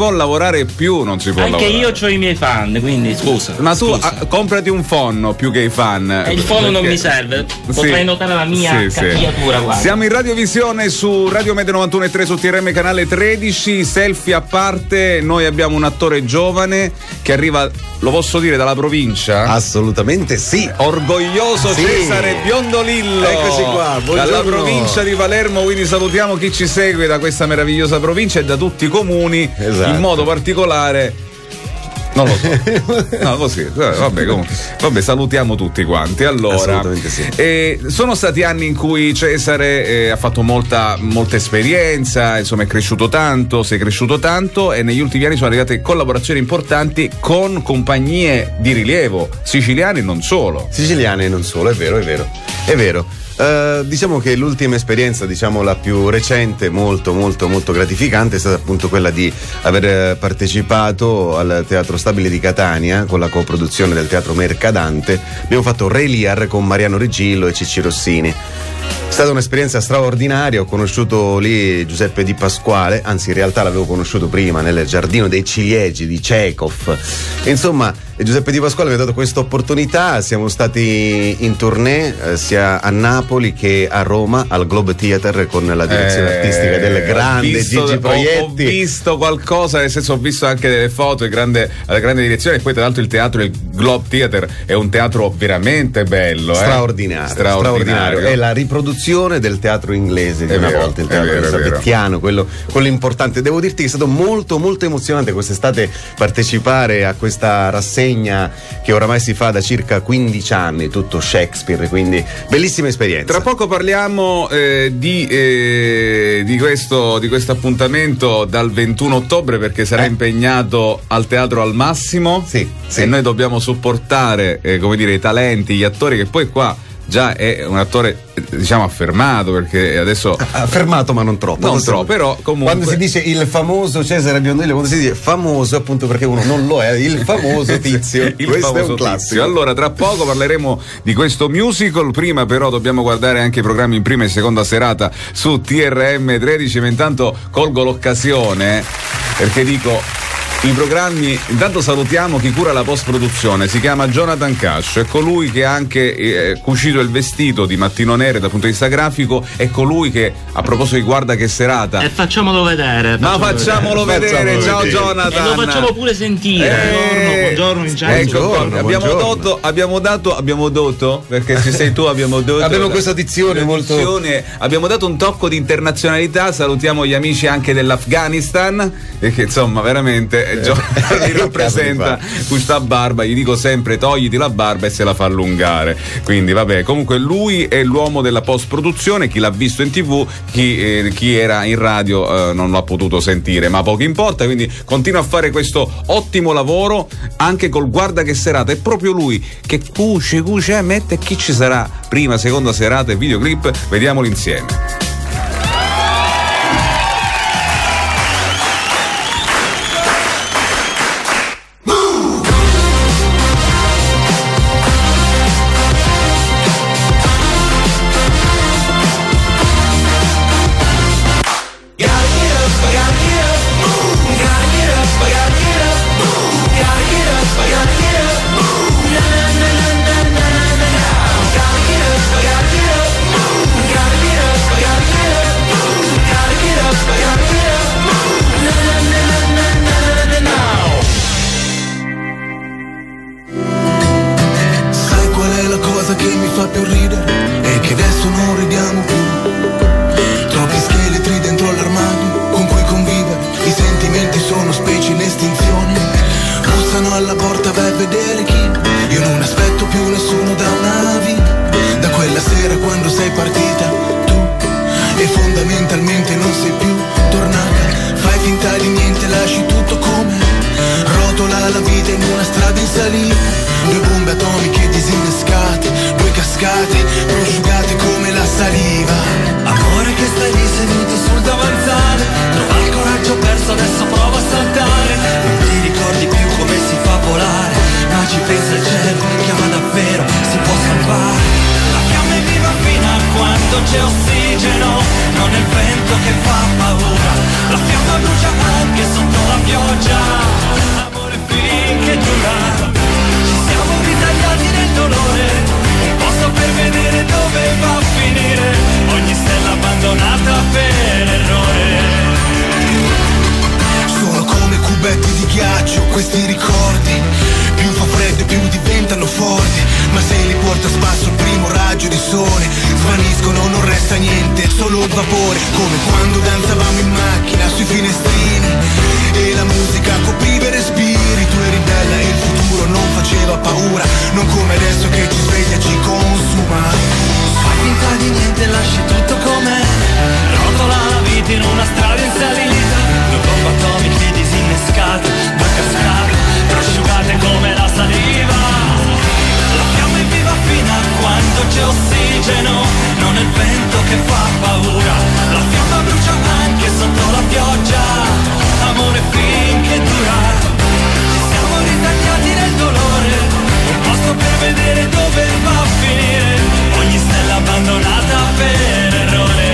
Anche io ho i miei fan, quindi scusa. Ma tu comprati un phon più che i fan. Il phon non mi serve, potrei notare la mia capigliatura. Siamo in radiovisione su Radio Med 91.3 su TRM canale 13. Selfie a parte, noi abbiamo un attore giovane che arriva, lo posso dire, dalla provincia? Assolutamente sì. Orgoglioso sì. Cesare Biondolillo. Eccoci qua, buongiorno. Dalla provincia di Palermo, quindi salutiamo chi ci segue da questa meravigliosa provincia e da tutti i comuni, esatto. In modo particolare non lo so. No, così. Vabbè, salutiamo tutti quanti. Allora, assolutamente sì. Sono stati anni in cui Cesare ha fatto molta esperienza, insomma è cresciuto tanto, si è cresciuto tanto e negli ultimi anni sono arrivate collaborazioni importanti con compagnie di rilievo, siciliane e non solo. Siciliane e non solo, è vero. Diciamo che l'ultima esperienza, la più recente, molto gratificante, è stata appunto quella di aver partecipato al Teatro Stabile di Catania con la coproduzione del Teatro Mercadante. Abbiamo fatto Re Lear con Mariano Riggillo e Cicci Rossini. È stata un'esperienza straordinaria, ho conosciuto lì Giuseppe Di Pasquale, anzi in realtà l'avevo conosciuto prima nel Giardino dei Ciliegi di Chekhov. Insomma, Giuseppe Di Pasquale mi ha dato questa opportunità, siamo stati in tournée sia a Napoli che a Roma al Globe Theatre con la direzione artistica del grande Gigi Proietti. Ho visto qualcosa, nel senso ho visto anche delle foto alla grande direzione, e poi tra l'altro il teatro, il Globe Theatre, è un teatro veramente bello. Straordinario. È la riproduzione produzione del teatro inglese di una volta, il teatro elisabettiano, quello importante. Devo dirti che è stato molto molto emozionante quest'estate partecipare a questa rassegna che oramai si fa da circa 15 anni, tutto Shakespeare, quindi bellissima esperienza. Tra poco parliamo di questo appuntamento dal 21 ottobre, perché sarà impegnato al Teatro al Massimo, sì. E noi dobbiamo supportare i talenti, gli attori, che poi qua già è un attore diciamo affermato, perché adesso affermato ma non troppo, però comunque quando si dice il famoso Cesare Biondelli, quando si dice famoso appunto perché uno non lo è, il famoso tizio. Questo famoso è un classico. Tizio. Allora tra poco parleremo di questo musical, prima però dobbiamo guardare anche i programmi in prima e seconda serata su TRM 13, ma intanto colgo l'occasione perché dico i programmi. Intanto salutiamo chi cura la post produzione, si chiama Jonathan Cash, è colui che ha anche cucito il vestito di Mattino Nere dal punto di vista grafico, è colui che, a proposito di guarda che serata, e facciamolo vedere. Ciao Jonathan, e lo facciamo pure sentire. Buongiorno Vincenzo. Ecco, abbiamo dato perché ci sei tu, abbiamo questa dizione molto, abbiamo dato un tocco di internazionalità. Salutiamo gli amici anche dell'Afghanistan, perché insomma veramente li rappresenta questa barba. Gli dico sempre togliti la barba e se la fa allungare, quindi vabbè, comunque lui è l'uomo della post produzione. Chi l'ha visto in TV, chi era in radio non l'ha potuto sentire, ma poco importa, quindi continua a fare questo ottimo lavoro anche col guarda che serata. È proprio lui che cuce mette chi ci sarà prima, seconda serata e videoclip, vediamoli insieme. Questi ricordi più fa freddo e più diventano forti, ma se li porta a spasso il primo raggio di sole svaniscono, non resta niente, solo il vapore, come quando danzavamo in macchina sui finestrini e la musica copriva i respiri. Tu eri bella e il futuro non faceva paura, non come adesso che ci sveglia, ci consuma. Fai finta di niente, lasci tutto com'è, rotola la vita in una strada in salita, due bombe atomiche disinnescate, due cascate prosciugate come la saliva. La fiamma è viva fino a quando c'è ossigeno, non è il vento che fa paura, la fiamma brucia anche sotto la pioggia, amore finché dura. Ci siamo ritagliati nel dolore, un posto per vedere dove va a finire, ogni stella abbandonata per errore.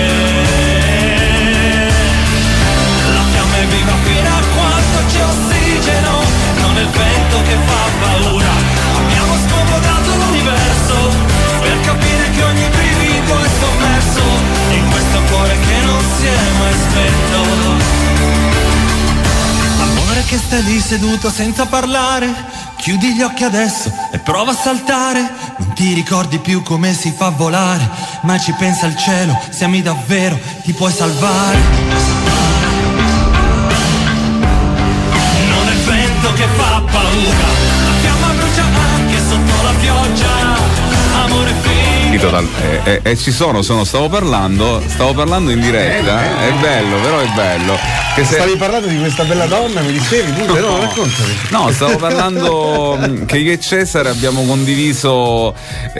La fiamma è viva fino a quando c'è ossigeno, non è il vento che fa paura. Abbiamo scomodato l'universo per capire che ogni brivido è sommerso in questo cuore che non si è mai spento. Amore che stai lì seduto senza parlare, Chiudi gli occhi adesso e prova a saltare. Non ti ricordi più come si fa a volare, ma ci pensa il cielo, se ami davvero ti puoi salvare. Non è il vento che fa paura, la fiamma brucia anche sotto la pioggia. Amore finito. Ci sono, stavo parlando in diretta, è bello, però è bello. Che stavi parlando di questa bella donna, mi dicevi, no, raccontami. No, stavo parlando che io e Cesare abbiamo condiviso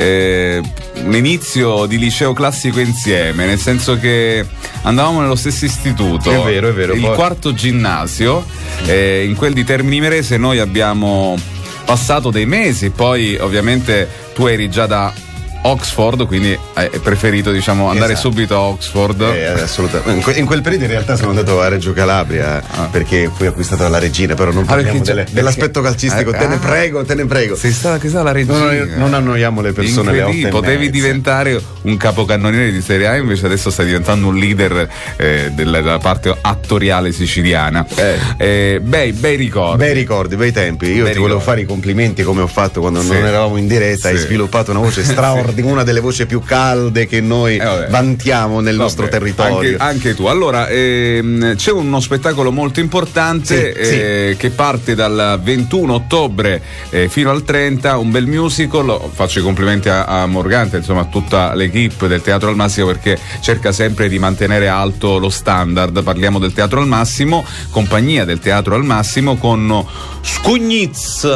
l'inizio di liceo classico insieme, nel senso che andavamo nello stesso istituto. È vero. Il quarto ginnasio, in quel di Termini Imerese noi abbiamo passato dei mesi, poi ovviamente tu eri già da Oxford, quindi hai preferito andare subito a Oxford. Assolutamente. In quel periodo in realtà sono andato a Reggio Calabria perché fui acquistato dalla Regina, però non parliamo dell'aspetto calcistico, te ne prego. Sei stata la Regina. Non annoiamo le persone alle 8:30. Potevi diventare un capocannoniere di Serie A, invece adesso stai diventando un leader della parte attoriale siciliana. Bei ricordi, bei tempi. Io ti volevo fare i complimenti come ho fatto quando non eravamo in diretta. Hai sviluppato una voce straordinaria, una delle voci più calde che noi vantiamo nel nostro territorio. Anche tu. Allora, c'è uno spettacolo molto importante che parte dal 21 ottobre fino al 30, un bel musical. Faccio i complimenti a Morgante, insomma a tutta l'equipe del Teatro al Massimo, perché cerca sempre di mantenere alto lo standard. Parliamo del Teatro al Massimo, compagnia del Teatro al Massimo, con Scugnizz,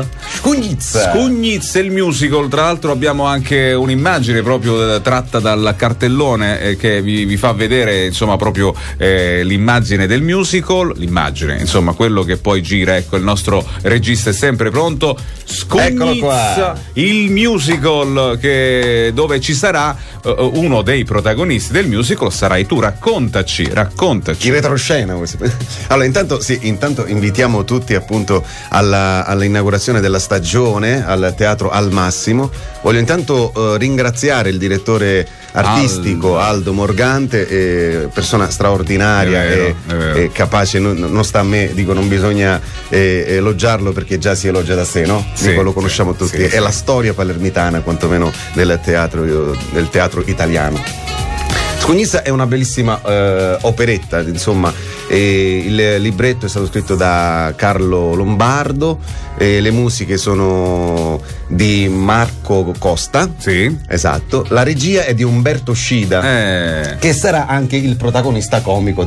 il musical. Tra l'altro abbiamo anche un'immagine proprio tratta dal cartellone che vi fa vedere insomma proprio l'immagine del musical, quello che poi gira. Ecco, il nostro regista è sempre pronto. Scugnizz, il musical dove ci sarà uno dei protagonisti del musical sarai tu. Raccontaci in retroscena. Allora intanto invitiamo tutti appunto all'inaugurazione della stagione al Teatro al Massimo. Voglio intanto ringraziare il direttore artistico Aldo Morgante, persona straordinaria e capace. Non sta a me, non bisogna elogiarlo perché già si elogia da sé, no? Lo conosciamo tutti, è la storia palermitana quantomeno del teatro italiano. Scugnizz è una bellissima operetta, insomma. Il libretto è stato scritto da Carlo Lombardo, le musiche sono di Marco Costa. Sì. Esatto. La regia è di Umberto Scida, che sarà anche il protagonista comico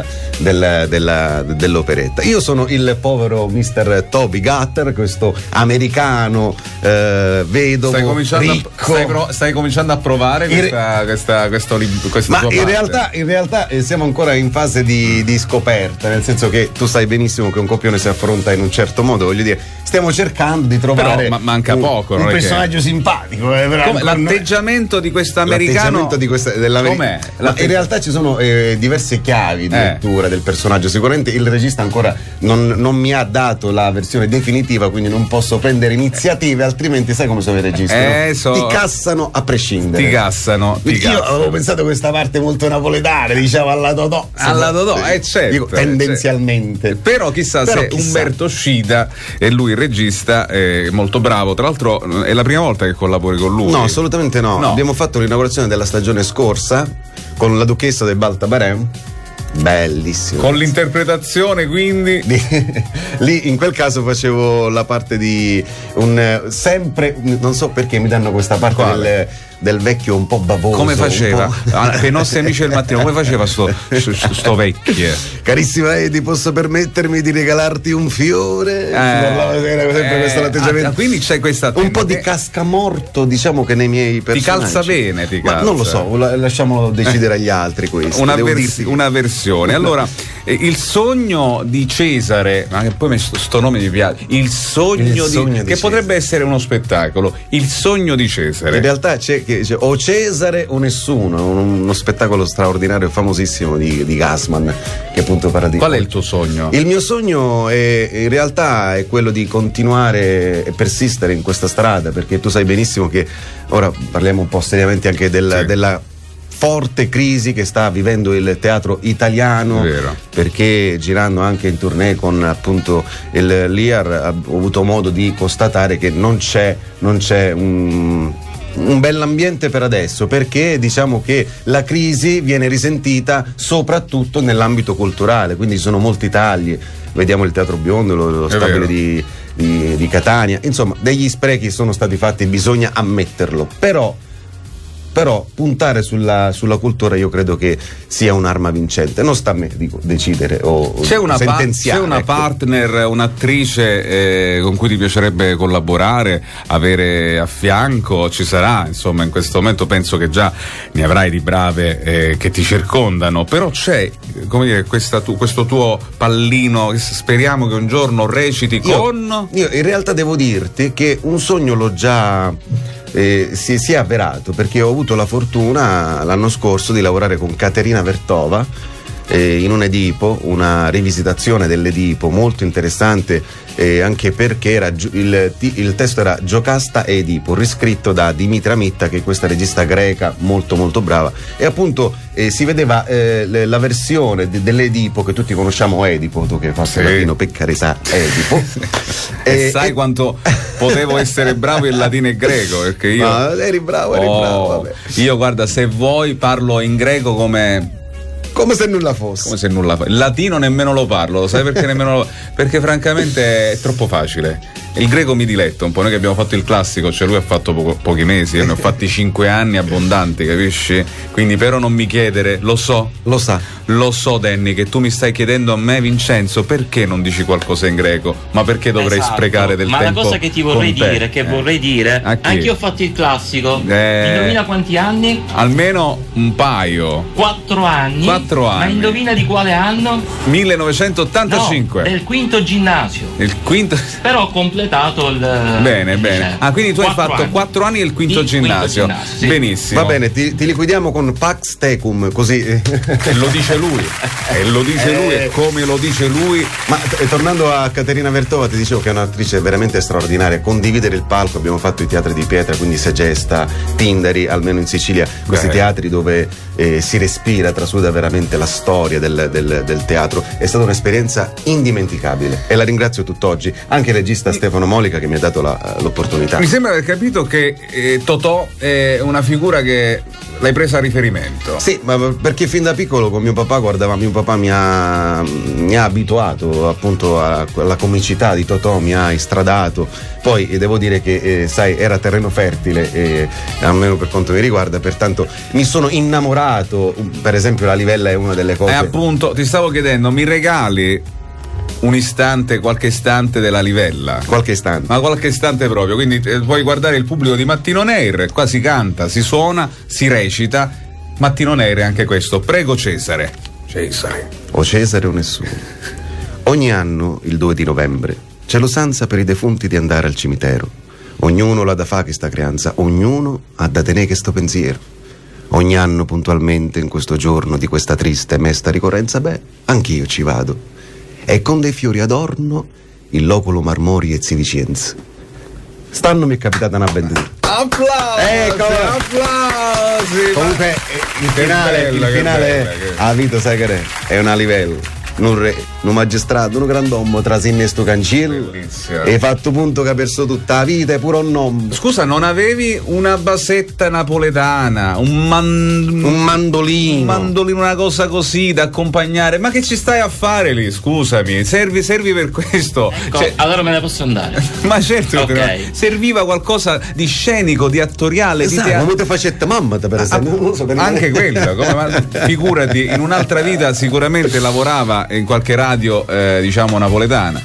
dell'operetta. Io sono il povero Mr. Toby Gutter, questo americano vedovo ricco. Stai cominciando a provare questo ma in realtà siamo ancora in fase di scoperta, nel senso che tu sai benissimo che un copione si affronta in un certo modo, voglio dire, stiamo cercando di trovare però, manca poco, un personaggio simpatico. L'atteggiamento di questo americano com'è? In realtà ci sono diverse chiavi di lettura del personaggio. Sicuramente il regista ancora non mi ha dato la versione definitiva, quindi non posso prendere iniziative, altrimenti sai come sono i registi, no? Ti cassano a prescindere. Io avevo pensato questa parte molto napoletana, diciamo alla Dodò, certo, dico, tendenzialmente. Però chissà se Umberto Scida, e lui il regista, è molto bravo. Tra l'altro è la prima volta che collabori con lui. No, assolutamente no. Abbiamo fatto l'inaugurazione della stagione scorsa con la Duchessa del Baltabarem. Bellissimo. Con l'interpretazione, quindi lì in quel caso facevo la parte di sempre, non so perché mi danno questa parte del vecchio un po' bavoso. Come faceva? Per i nostri amici del mattino, come faceva sto vecchio? Carissima Edi, posso permettermi di regalarti un fiore? Era sempre questo l'atteggiamento. Quindi c'è questa un po' di cascamorto, diciamo, che nei miei personaggi. Ti calza bene, Ma non lo so, lasciamolo decidere agli altri questo. Una versione. Allora, il sogno di Cesare, ma che poi sto nome mi piace. Il sogno di che potrebbe essere uno spettacolo. Il sogno di Cesare. In realtà c'è o Cesare o nessuno, uno spettacolo straordinario, famosissimo di Gassman, che appunto parla di. Qual è il tuo sogno? Il mio sogno in realtà è quello di continuare e persistere in questa strada, perché tu sai benissimo che ora parliamo un po' seriamente anche della forte crisi che sta vivendo il teatro italiano, perché girando anche in tournée con appunto il Liar ho avuto modo di constatare che non c'è un bell'ambiente per adesso, perché diciamo che la crisi viene risentita soprattutto nell'ambito culturale, quindi ci sono molti tagli, vediamo il Teatro Biondo, lo stabile di Catania, insomma degli sprechi sono stati fatti, bisogna ammetterlo, però puntare sulla cultura io credo che sia un'arma vincente. Non sta a me decidere o sentenziare. C'è una partner, un'attrice con cui ti piacerebbe collaborare, avere a fianco? Ci sarà, insomma, in questo momento penso che già ne avrai di brave che ti circondano, però c'è, come dire, questo tuo pallino che speriamo che un giorno reciti con... Io in realtà devo dirti che un sogno l'ho già... si è avverato, perché ho avuto la fortuna l'anno scorso di lavorare con Caterina Vertova in un Edipo, una rivisitazione dell'Edipo molto interessante, anche perché il testo era Giocasta e Edipo, riscritto da Dimitra Mitta, che è questa regista greca molto molto brava, e appunto si vedeva la versione dell'Edipo che tutti conosciamo, Edipo, tu che hai fatto latino, peccare sa Edipo e sai quanto potevo essere bravo in latino e greco, perché io eri bravo, vabbè. Io guarda, se vuoi parlo in greco come se nulla fosse. Come se nulla fosse. Il latino nemmeno lo parlo, lo sai perché perché francamente è troppo facile. Il greco mi diletto un po', noi che abbiamo fatto il classico, cioè lui ha fatto pochi mesi, ne ho fatti 5 anni abbondanti, capisci? Quindi però non mi chiedere, lo so Danny, che tu mi stai chiedendo a me, Vincenzo, perché non dici qualcosa in greco? Ma perché dovrei sprecare del tempo? Ma la cosa che ti vorrei dire, anche io ho fatto il classico, indovina quanti anni? Almeno un paio. 4 anni. Ma indovina di quale anno? 1985. No, del quinto ginnasio. Il quinto? Però ho completato il... Bene. Ah, quindi tu hai fatto 4 anni del quinto ginnasio. Sì. Benissimo. Va bene, ti liquidiamo con Pax Tecum, così. Lo dice lui. E come lo dice lui. Ma tornando a Caterina Vertova, ti dicevo che è un'attrice veramente straordinaria. Condividere il palco, abbiamo fatto i teatri di pietra, quindi Segesta, Tindari, almeno in Sicilia, questi teatri dove si respira, trasuda veramente la storia del teatro. È stata un'esperienza indimenticabile e la ringrazio tutt'oggi, anche il regista Stefano Molica che mi ha dato l'opportunità. Mi sembra di aver capito che Totò è una figura che l'hai presa a riferimento. Sì, ma perché fin da piccolo con mio papà mio papà mi ha abituato appunto alla comicità di Totò, mi ha istradato. Poi devo dire che sai, era terreno fertile, almeno per quanto mi riguarda, pertanto mi sono innamorato. Per esempio la Livella è una delle cose. Appunto, ti stavo chiedendo, mi regali qualche istante della Livella? Qualche istante. Ma qualche istante proprio, quindi puoi guardare il pubblico di Mattino Nair, qua si canta, si suona, si recita. Mattino Nair è anche questo. Prego Cesare. O Cesare o nessuno. Ogni anno, il 2 di novembre, c'è l'usanza per i defunti di andare al cimitero. Ognuno l'ha da fa che sta creanza, ognuno ha da tenere che sto pensiero. Ogni anno puntualmente in questo giorno di questa triste e mesta ricorrenza, anch'io ci vado. E con dei fiori adorno il loculo marmori e zivicenza. Stanno mi è capitata una bella. Applausi! Applausi! Comunque il finale a Vito sai che è una Livella. Un re, un magistrato, un grand'uomo trasinne sto cancillo e fatto punto che ha perso tutta la vita e pure un nome. Scusa, non avevi una basetta napoletana, un mandolino, una cosa così da accompagnare? Ma che ci stai a fare lì? Scusami, servi per questo? Ecco, allora me ne posso andare. Ma certo, okay. Serviva qualcosa di scenico, di attoriale, esatto, di teatro. Come te facette mamma per esempio? Non so, anche quello, figurati, in un'altra vita sicuramente lavorava in qualche radio diciamo napoletana.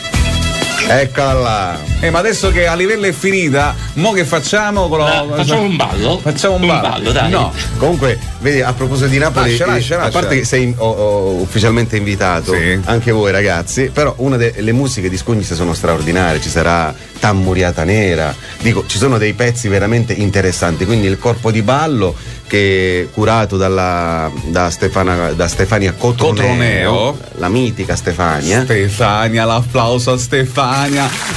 Eccola. Ma adesso che a livello è finita, mo che facciamo? Facciamo un ballo. Facciamo un ballo, dai. No. Comunque, vedi, a proposito di Napoli, a parte che sei ufficialmente invitato, sì, anche voi ragazzi, però una delle musiche di Scugnis sono straordinarie, ci sarà Tammuriata Nera, dico, ci sono dei pezzi veramente interessanti, quindi il corpo di ballo che è curato da Stefania Cotroneo, la mitica Stefania, l'applauso a Stefania. Ma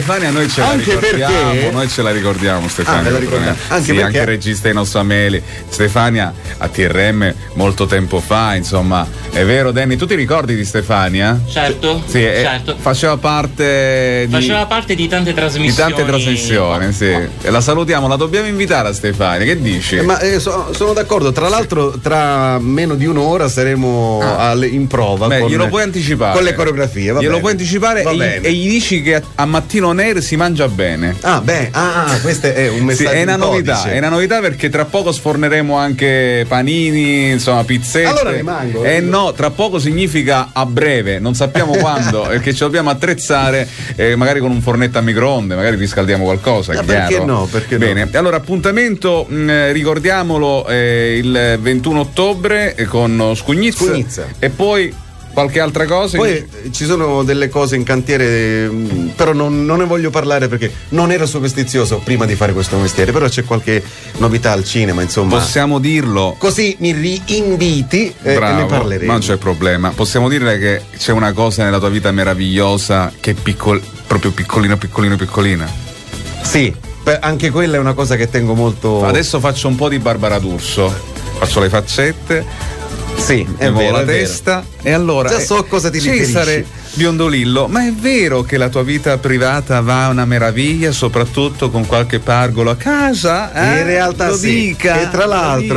Stefania noi ce la Anche ricordiamo, perché... noi ce la ricordiamo Stefania. Anche il regista Inossa Meli. Stefania a TRM molto tempo fa, insomma, è vero Danny, tu ti ricordi di Stefania? Certo, sì, certo. Faceva parte di tante trasmissioni. Sì. E la salutiamo, la dobbiamo invitare a Stefania, che dici? Ma sono d'accordo, tra l'altro tra meno di un'ora saremo in prova. Glielo puoi anticipare? Con le coreografie, va bene. Puoi anticipare e gli dici che a Mattino Nero si mangia bene. Questo è un messaggio. Sì, è una novità perché tra poco sforneremo anche panini, insomma, pizzette. Allora rimango. No, tra poco significa a breve, non sappiamo quando, perché ci dobbiamo attrezzare, magari con un fornetto a microonde, magari riscaldiamo qualcosa. Perché no? Bene, allora appuntamento, ricordiamolo, il 21 ottobre con Scugnizza. E poi qualche altra cosa? Poi ci sono delle cose in cantiere, però non ne voglio parlare perché non ero superstizioso prima di fare questo mestiere, però c'è qualche novità al cinema, insomma. Possiamo dirlo? Così mi riinviti e ne parleremo. Non c'è problema. Possiamo dire che c'è una cosa nella tua vita meravigliosa che è proprio piccolina. Sì, anche quella è una cosa che tengo molto. Adesso faccio un po' di Barbara D'Urso, faccio le faccette. Sì, è vero, la testa e allora già so cosa ti riferisci. Cesare Biondolillo, ma è vero che la tua vita privata va una meraviglia, soprattutto con qualche pargolo a casa? In realtà lo sì, dica, che tra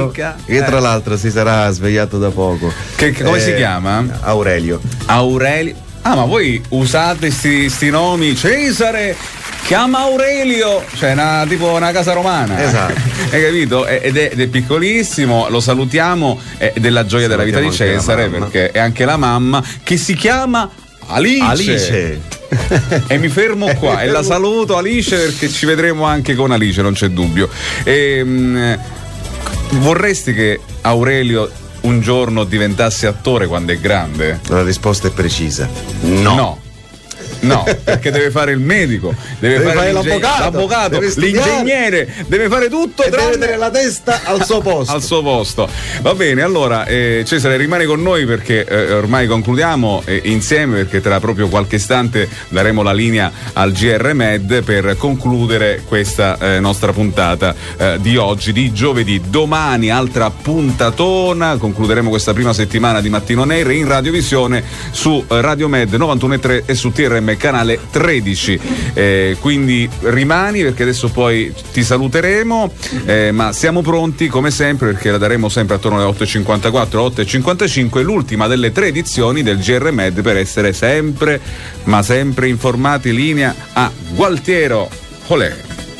l'altro si sarà svegliato da poco. Come si chiama? Aurelio. Ah, ma voi usate sti nomi? Cesare chiama Aurelio, cioè tipo una casa romana. Esatto. Hai capito? Ed è piccolissimo, lo salutiamo, è della gioia della vita di Cesare, perché è anche la mamma che si chiama Alice. E mi fermo qua e la saluto Alice, perché ci vedremo anche con Alice, non c'è dubbio. Vorresti che Aurelio un giorno diventasse attore quando è grande? La risposta è precisa. No, perché deve fare il medico, deve fare l'avvocato, l'ingegnere, deve fare tutto, deve mettere la testa al suo posto. Va bene, allora Cesare rimane con noi perché ormai concludiamo insieme, perché tra proprio qualche istante daremo la linea al GR Med per concludere questa nostra puntata di oggi, di giovedì. Domani altra puntatona, concluderemo questa prima settimana di Mattino Nero in radiovisione su Radio Med 91.3 e su TRM canale 13, quindi rimani, perché adesso poi ti saluteremo, ma siamo pronti come sempre, perché la daremo sempre attorno alle 8.54, 8.55, l'ultima delle 3 edizioni del GR Med, per essere sempre ma sempre informati. Linea a Gualtiero. Olè.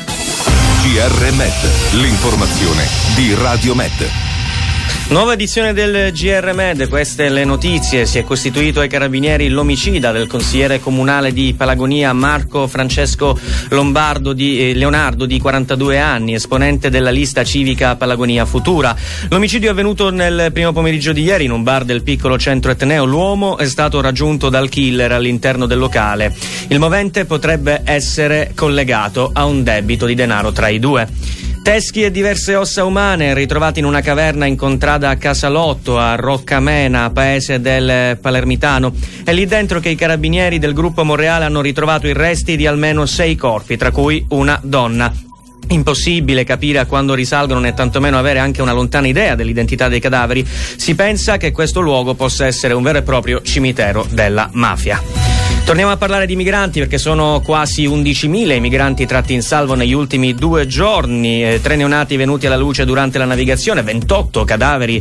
GR Med, l'informazione di Radio Med. Nuova edizione del GR Med, queste le notizie. Si è costituito ai carabinieri l'omicida del consigliere comunale di Palagonia Marco Francesco Leonardo di 42 anni, esponente della lista civica Palagonia Futura. L'omicidio è avvenuto nel primo pomeriggio di ieri in un bar del piccolo centro etneo. L'uomo è stato raggiunto dal killer all'interno del locale. Il movente potrebbe essere collegato a un debito di denaro tra i due. Teschi e diverse ossa umane ritrovati in una caverna in contrada Casalotto a Roccamena, paese del Palermitano. È lì dentro che i carabinieri del gruppo Monreale hanno ritrovato i resti di almeno 6 corpi, tra cui una donna. Impossibile capire a quando risalgono, né tantomeno avere anche una lontana idea dell'identità dei cadaveri. Si pensa che questo luogo possa essere un vero e proprio cimitero della mafia. Torniamo a parlare di migranti, perché sono quasi 11.000 i migranti tratti in salvo negli ultimi 2 giorni, 3 neonati venuti alla luce durante la navigazione, 28 cadaveri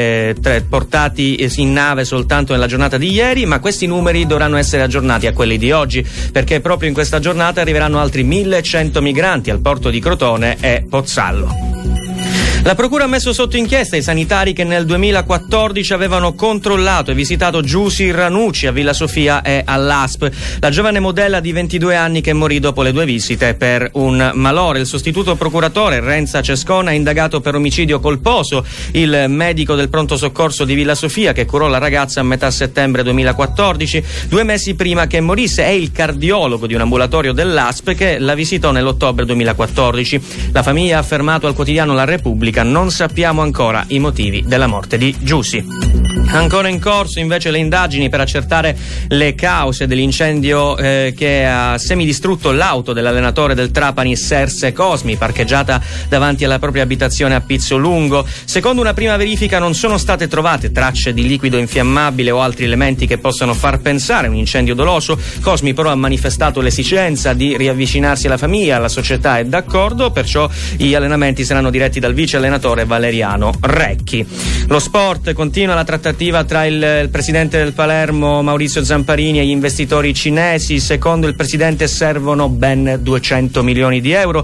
portati in nave soltanto nella giornata di ieri, ma questi numeri dovranno essere aggiornati a quelli di oggi, perché proprio in questa giornata arriveranno altri 1.100 migranti al porto di Crotone e Pozzallo. La procura ha messo sotto inchiesta i sanitari che nel 2014 avevano controllato e visitato Giusy Ranucci a Villa Sofia e all'ASP, la giovane modella di 22 anni che morì dopo le 2 visite per un malore. Il sostituto procuratore Renza Cescona ha indagato per omicidio colposo il medico del pronto soccorso di Villa Sofia che curò la ragazza a metà settembre 2014, 2 mesi prima che morisse, e il cardiologo di un ambulatorio dell'ASP che la visitò nell'ottobre 2014. La famiglia ha affermato al quotidiano La Repubblica: non sappiamo ancora i motivi della morte di Giusy. Ancora in corso invece le indagini per accertare le cause dell'incendio che ha semidistrutto l'auto dell'allenatore del Trapani Serse Cosmi, parcheggiata davanti alla propria abitazione a Pizzolungo. Secondo una prima verifica non sono state trovate tracce di liquido infiammabile o altri elementi che possano far pensare a un incendio doloso. Cosmi però ha manifestato l'esigenza di riavvicinarsi alla famiglia, alla società, è d'accordo, perciò gli allenamenti saranno diretti dal vice allenatore Valeriano Recchi. Lo sport, continua la trattativa tra il presidente del Palermo Maurizio Zamparini e gli investitori cinesi. Secondo il presidente servono ben 200 milioni di euro,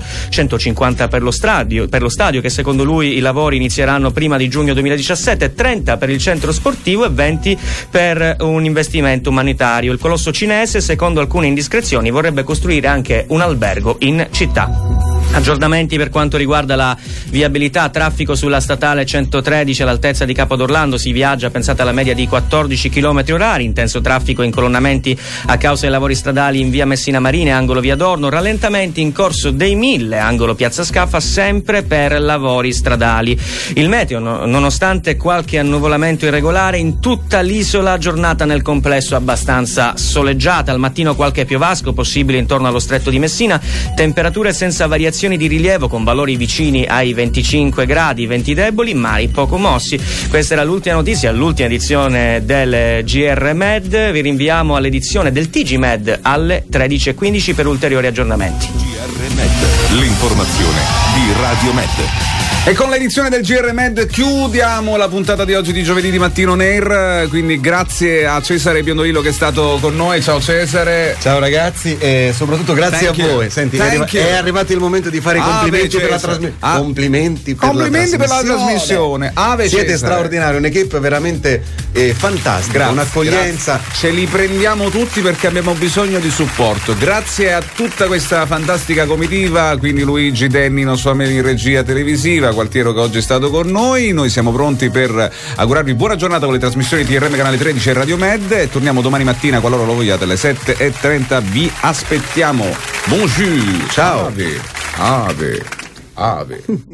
150 per lo stadio che secondo lui i lavori inizieranno prima di giugno 2017, 30 per il centro sportivo e 20 per un investimento umanitario. Il colosso cinese, secondo alcune indiscrezioni, vorrebbe costruire anche un albergo in città. Aggiornamenti per quanto riguarda la viabilità, traffico sulla statale 113 all'altezza di Capodorlando, si viaggia, pensate, alla media di 14 km/h, intenso traffico e incolonnamenti a causa dei lavori stradali in via Messina Marine, angolo via Dorno, rallentamenti in corso dei 1000, angolo piazza Scaffa, sempre per lavori stradali. Il meteo, nonostante qualche annuvolamento irregolare, in tutta l'isola giornata nel complesso abbastanza soleggiata, al mattino qualche piovasco possibile intorno allo stretto di Messina, temperature senza variazioni di rilievo con valori vicini ai 25 gradi, venti deboli, mari poco mossi. Questa era l'ultima notizia, l'ultima edizione del GR Med. Vi rinviamo all'edizione del TG Med alle 13:15 per ulteriori aggiornamenti. GR Med, l'informazione di Radio Med. E con l'edizione del GR Med chiudiamo la puntata di oggi di giovedì di Mattino on Air, quindi grazie a Cesare Biondolillo che è stato con noi. Ciao Cesare. Ciao ragazzi e soprattutto grazie a voi. Senti, è arrivato il momento di fare i complimenti per la trasmissione. Complimenti per la trasmissione. Siete Cesare. straordinari, un'equipe veramente fantastica, grazie, un'accoglienza. Ce li prendiamo tutti perché abbiamo bisogno di supporto. Grazie a tutta questa fantastica comitiva, quindi Luigi Denni, nostro amico in regia televisiva, Gualtiero che oggi è stato con noi. Noi siamo pronti per augurarvi buona giornata con le trasmissioni TRM Canale 13 e Radio Med, e torniamo domani mattina qualora lo vogliate alle 7:30. Vi aspettiamo. Bonjour. Ciao. Ave.